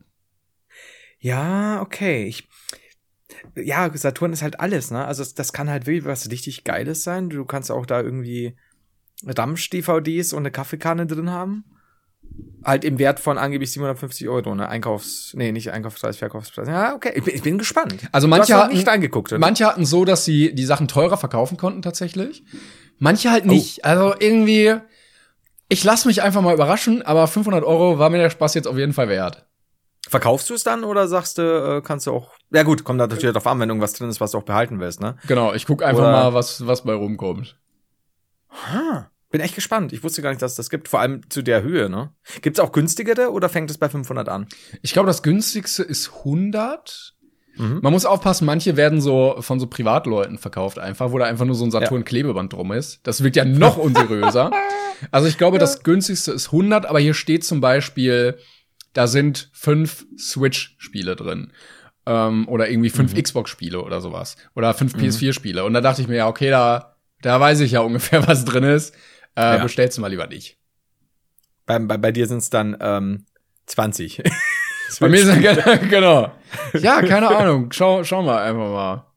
Ja, okay. Ich, ja, Saturn ist halt alles, ne? Also, das, das kann halt wirklich was richtig Geiles sein. Du kannst auch da irgendwie Ramsch-D V Ds und eine Kaffeekanne drin haben. Halt im Wert von angeblich siebenhundertfünfzig Euro, ne? Einkaufs-, nee, nicht Einkaufspreis, Verkaufspreis. Ja, okay. Ich bin, ich bin gespannt. Also Du manche hast noch hatten, nicht angeguckt, oder? manche hatten so, dass sie die Sachen teurer verkaufen konnten tatsächlich. Manche Oh. halt nicht. Also irgendwie, ich lasse mich einfach mal überraschen, aber fünfhundert Euro war mir der Spaß jetzt auf jeden Fall wert. Verkaufst du es dann oder sagst du, äh, kannst du auch. Ja gut, kommt natürlich darauf an, wenn irgendwas drin ist, was du auch behalten willst, ne? Genau, ich guck einfach Oder- mal, was, was bei rumkommt. Ha, bin echt gespannt. Ich wusste gar nicht, dass es das gibt, vor allem zu der Höhe, ne? Gibt's auch günstigere oder fängt es bei fünfhundert an? Ich glaube, das günstigste ist hundert. Mhm. Man muss aufpassen, manche werden so von so Privatleuten verkauft einfach, wo da einfach nur so ein Saturn-Klebeband drum ist. Das wirkt ja noch unseriöser. Also ich glaube, das günstigste ist hundert, aber hier steht zum Beispiel, da sind fünf Switch-Spiele drin. Ähm, oder irgendwie fünf Mhm. Xbox-Spiele oder sowas. Oder fünf P S vier Spiele. Und da dachte ich mir, ja, okay, da, da weiß ich ja ungefähr, was drin ist. Äh, Ja. Bestellst du mal lieber nicht. Bei, bei, bei dir sind's dann ähm, zwanzig. Bei mir ist genau. Ja, keine Ahnung. Schau, schau mal einfach mal.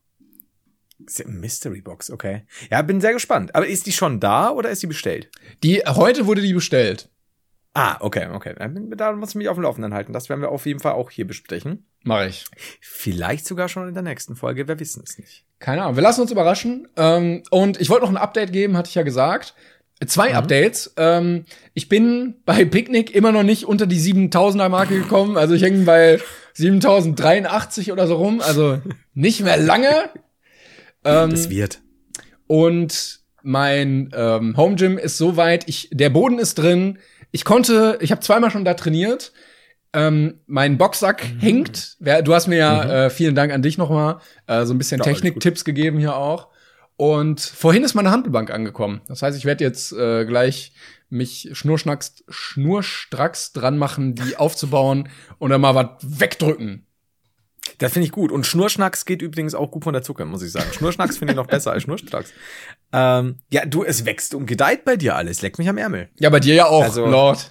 Mystery Box, okay. Ja, bin sehr gespannt. Aber ist die schon da oder ist die bestellt? Die, heute wurde die bestellt. Ah, okay, okay. Da muss ich mich auf dem Laufenden halten. Das werden wir auf jeden Fall auch hier besprechen. Mach ich. Vielleicht sogar schon in der nächsten Folge, wir wissen es nicht. Keine Ahnung. Wir lassen uns überraschen. Ähm, und ich wollte noch ein Update geben, hatte ich ja gesagt. Zwei Mhm. Updates. Ähm, ich bin bei Picknick immer noch nicht unter die siebentausender-Marke gekommen. Also ich hänge bei siebentausenddreiundachtzig oder so rum. Also nicht mehr lange. Ähm, Das wird. Und mein ähm, Home Gym ist soweit. Ich, der Boden ist drin. Ich konnte, ich habe zweimal schon da trainiert. Ähm, mein Boxsack Mhm. hängt. Wer, du hast mir ja, Mhm. äh, vielen Dank an dich nochmal, äh, so ein bisschen Ja, alles Techniktipps gegeben hier auch. Und vorhin ist meine Handelbank angekommen. Das heißt, ich werde jetzt äh, gleich mich schnurschnacks, schnurstracks dran machen, die aufzubauen und dann mal was wegdrücken. Das finde ich gut. Und Schnurschnacks geht übrigens auch gut von der Zucker, muss ich sagen. Schnurschnacks finde ich noch besser als Schnurstracks. Ähm, ja, du, es wächst und gedeiht bei dir alles. Leck mich am Ärmel. Ja, bei dir ja auch, Also- Lord.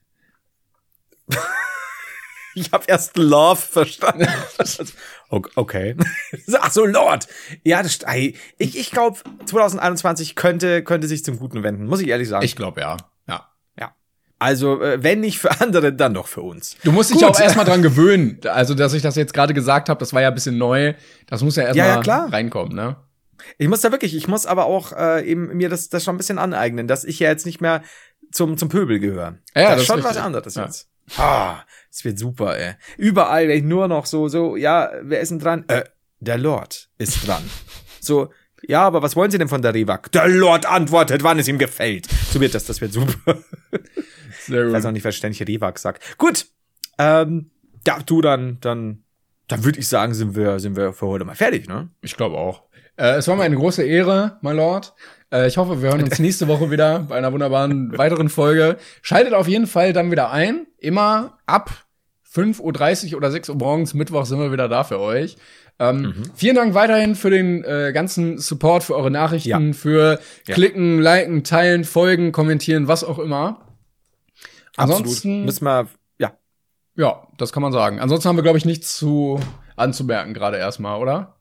Ich habe erst Love verstanden. Okay. Ach so, Lord. Ja, das, ey, ich, ich glaube, zwanzig einundzwanzig könnte, könnte sich zum Guten wenden, muss ich ehrlich sagen. Ich glaube, ja. Ja. Also, äh, wenn nicht für andere, dann doch für uns. Du musst dich Gut. auch erstmal dran gewöhnen. Also, dass ich das jetzt gerade gesagt habe, das war ja ein bisschen neu. Das muss ja erstmal Ja, ja, klar. reinkommen, ne? Ich muss da wirklich, ich muss aber auch äh, eben mir das, das schon ein bisschen aneignen, dass ich ja jetzt nicht mehr zum, zum Pöbel gehöre. Ja, das das ist schon ist was richtig. anderes Ja. jetzt. Ah, es wird super, ey. Überall, wenn ich nur noch so, so, ja, wer ist denn dran? Äh, der Lord ist dran. So, ja, aber was wollen Sie denn von der Rewak? Der Lord antwortet, wann es ihm gefällt. So wird das, das wird super. Sehr Ich weiß auch nicht, wer ständig Rewak sagt. Gut, ähm, ja, du dann, dann, dann würde ich sagen, sind wir, sind wir für heute mal fertig, ne? Ich glaube auch. Äh, es war mir eine große Ehre, my Lord. Äh, ich hoffe, wir hören uns nächste Woche wieder bei einer wunderbaren weiteren Folge. Schaltet auf jeden Fall dann wieder ein. Immer ab fünf Uhr dreißig oder sechs Uhr morgens, Mittwoch sind wir wieder da für euch. Ähm, Mhm. Vielen Dank weiterhin für den äh, ganzen Support, für eure Nachrichten, Ja. für Ja. Klicken, Liken, Teilen, Folgen, Kommentieren, was auch immer. Absolut. Ansonsten, Müssen wir, ja. ja, das kann man sagen. Ansonsten haben wir, glaube ich, nichts zu anzumerken gerade erstmal, oder?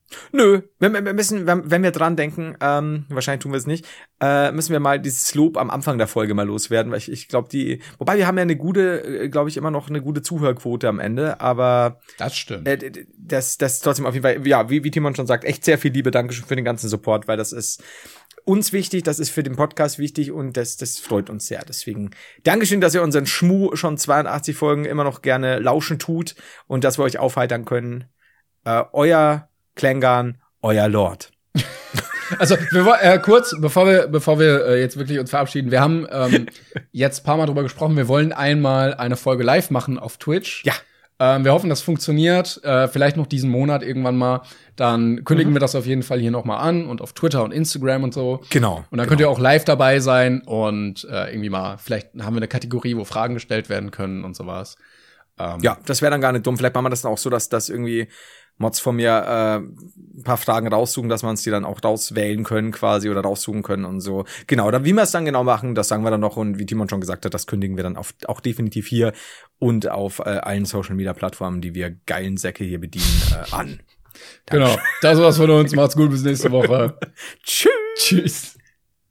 Nö, wir, wir müssen, wenn wir dran denken, ähm, wahrscheinlich tun wir es nicht, äh, müssen wir mal dieses Lob am Anfang der Folge mal loswerden, weil ich, ich glaube, die, wobei wir haben ja eine gute, glaube ich, immer noch eine gute Zuhörquote am Ende, aber das stimmt. Äh, das, das trotzdem auf jeden Fall, ja, wie, wie Timon schon sagt, echt sehr viel Liebe, Dankeschön für den ganzen Support, weil das ist uns wichtig, das ist für den Podcast wichtig und das, das freut uns sehr. Deswegen Dankeschön, dass ihr unseren Schmuh schon zweiundachtzig Folgen immer noch gerne lauschen tut und dass wir euch aufheitern können. Äh, euer Klängern, euer Lord. Also, wir, äh, kurz, bevor wir, bevor wir äh, jetzt wirklich uns verabschieden, wir haben ähm, jetzt ein paar Mal drüber gesprochen, wir wollen einmal eine Folge live machen auf Twitch. Ja. Ähm, wir hoffen, das funktioniert, äh, vielleicht noch diesen Monat irgendwann mal. Dann kündigen mhm. wir das auf jeden Fall hier noch mal an und auf Twitter und Instagram und so. Genau. Und dann genau. könnt ihr auch live dabei sein und äh, irgendwie mal, vielleicht haben wir eine Kategorie, wo Fragen gestellt werden können und sowas. Ähm, ja, das wäre dann gar nicht dumm. Vielleicht machen wir das dann auch so, dass das irgendwie Mods von mir äh, ein paar Fragen raussuchen, dass wir uns die dann auch rauswählen können quasi oder raussuchen können und so. Genau, dann wie wir es dann genau machen, das sagen wir dann noch und wie Timon schon gesagt hat, das kündigen wir dann auf, auch definitiv hier und auf äh, allen Social-Media-Plattformen, die wir geilen Säcke hier bedienen, äh, an. Genau, das war's von uns. Macht's gut, bis nächste Woche. Tschüss. Tschüss.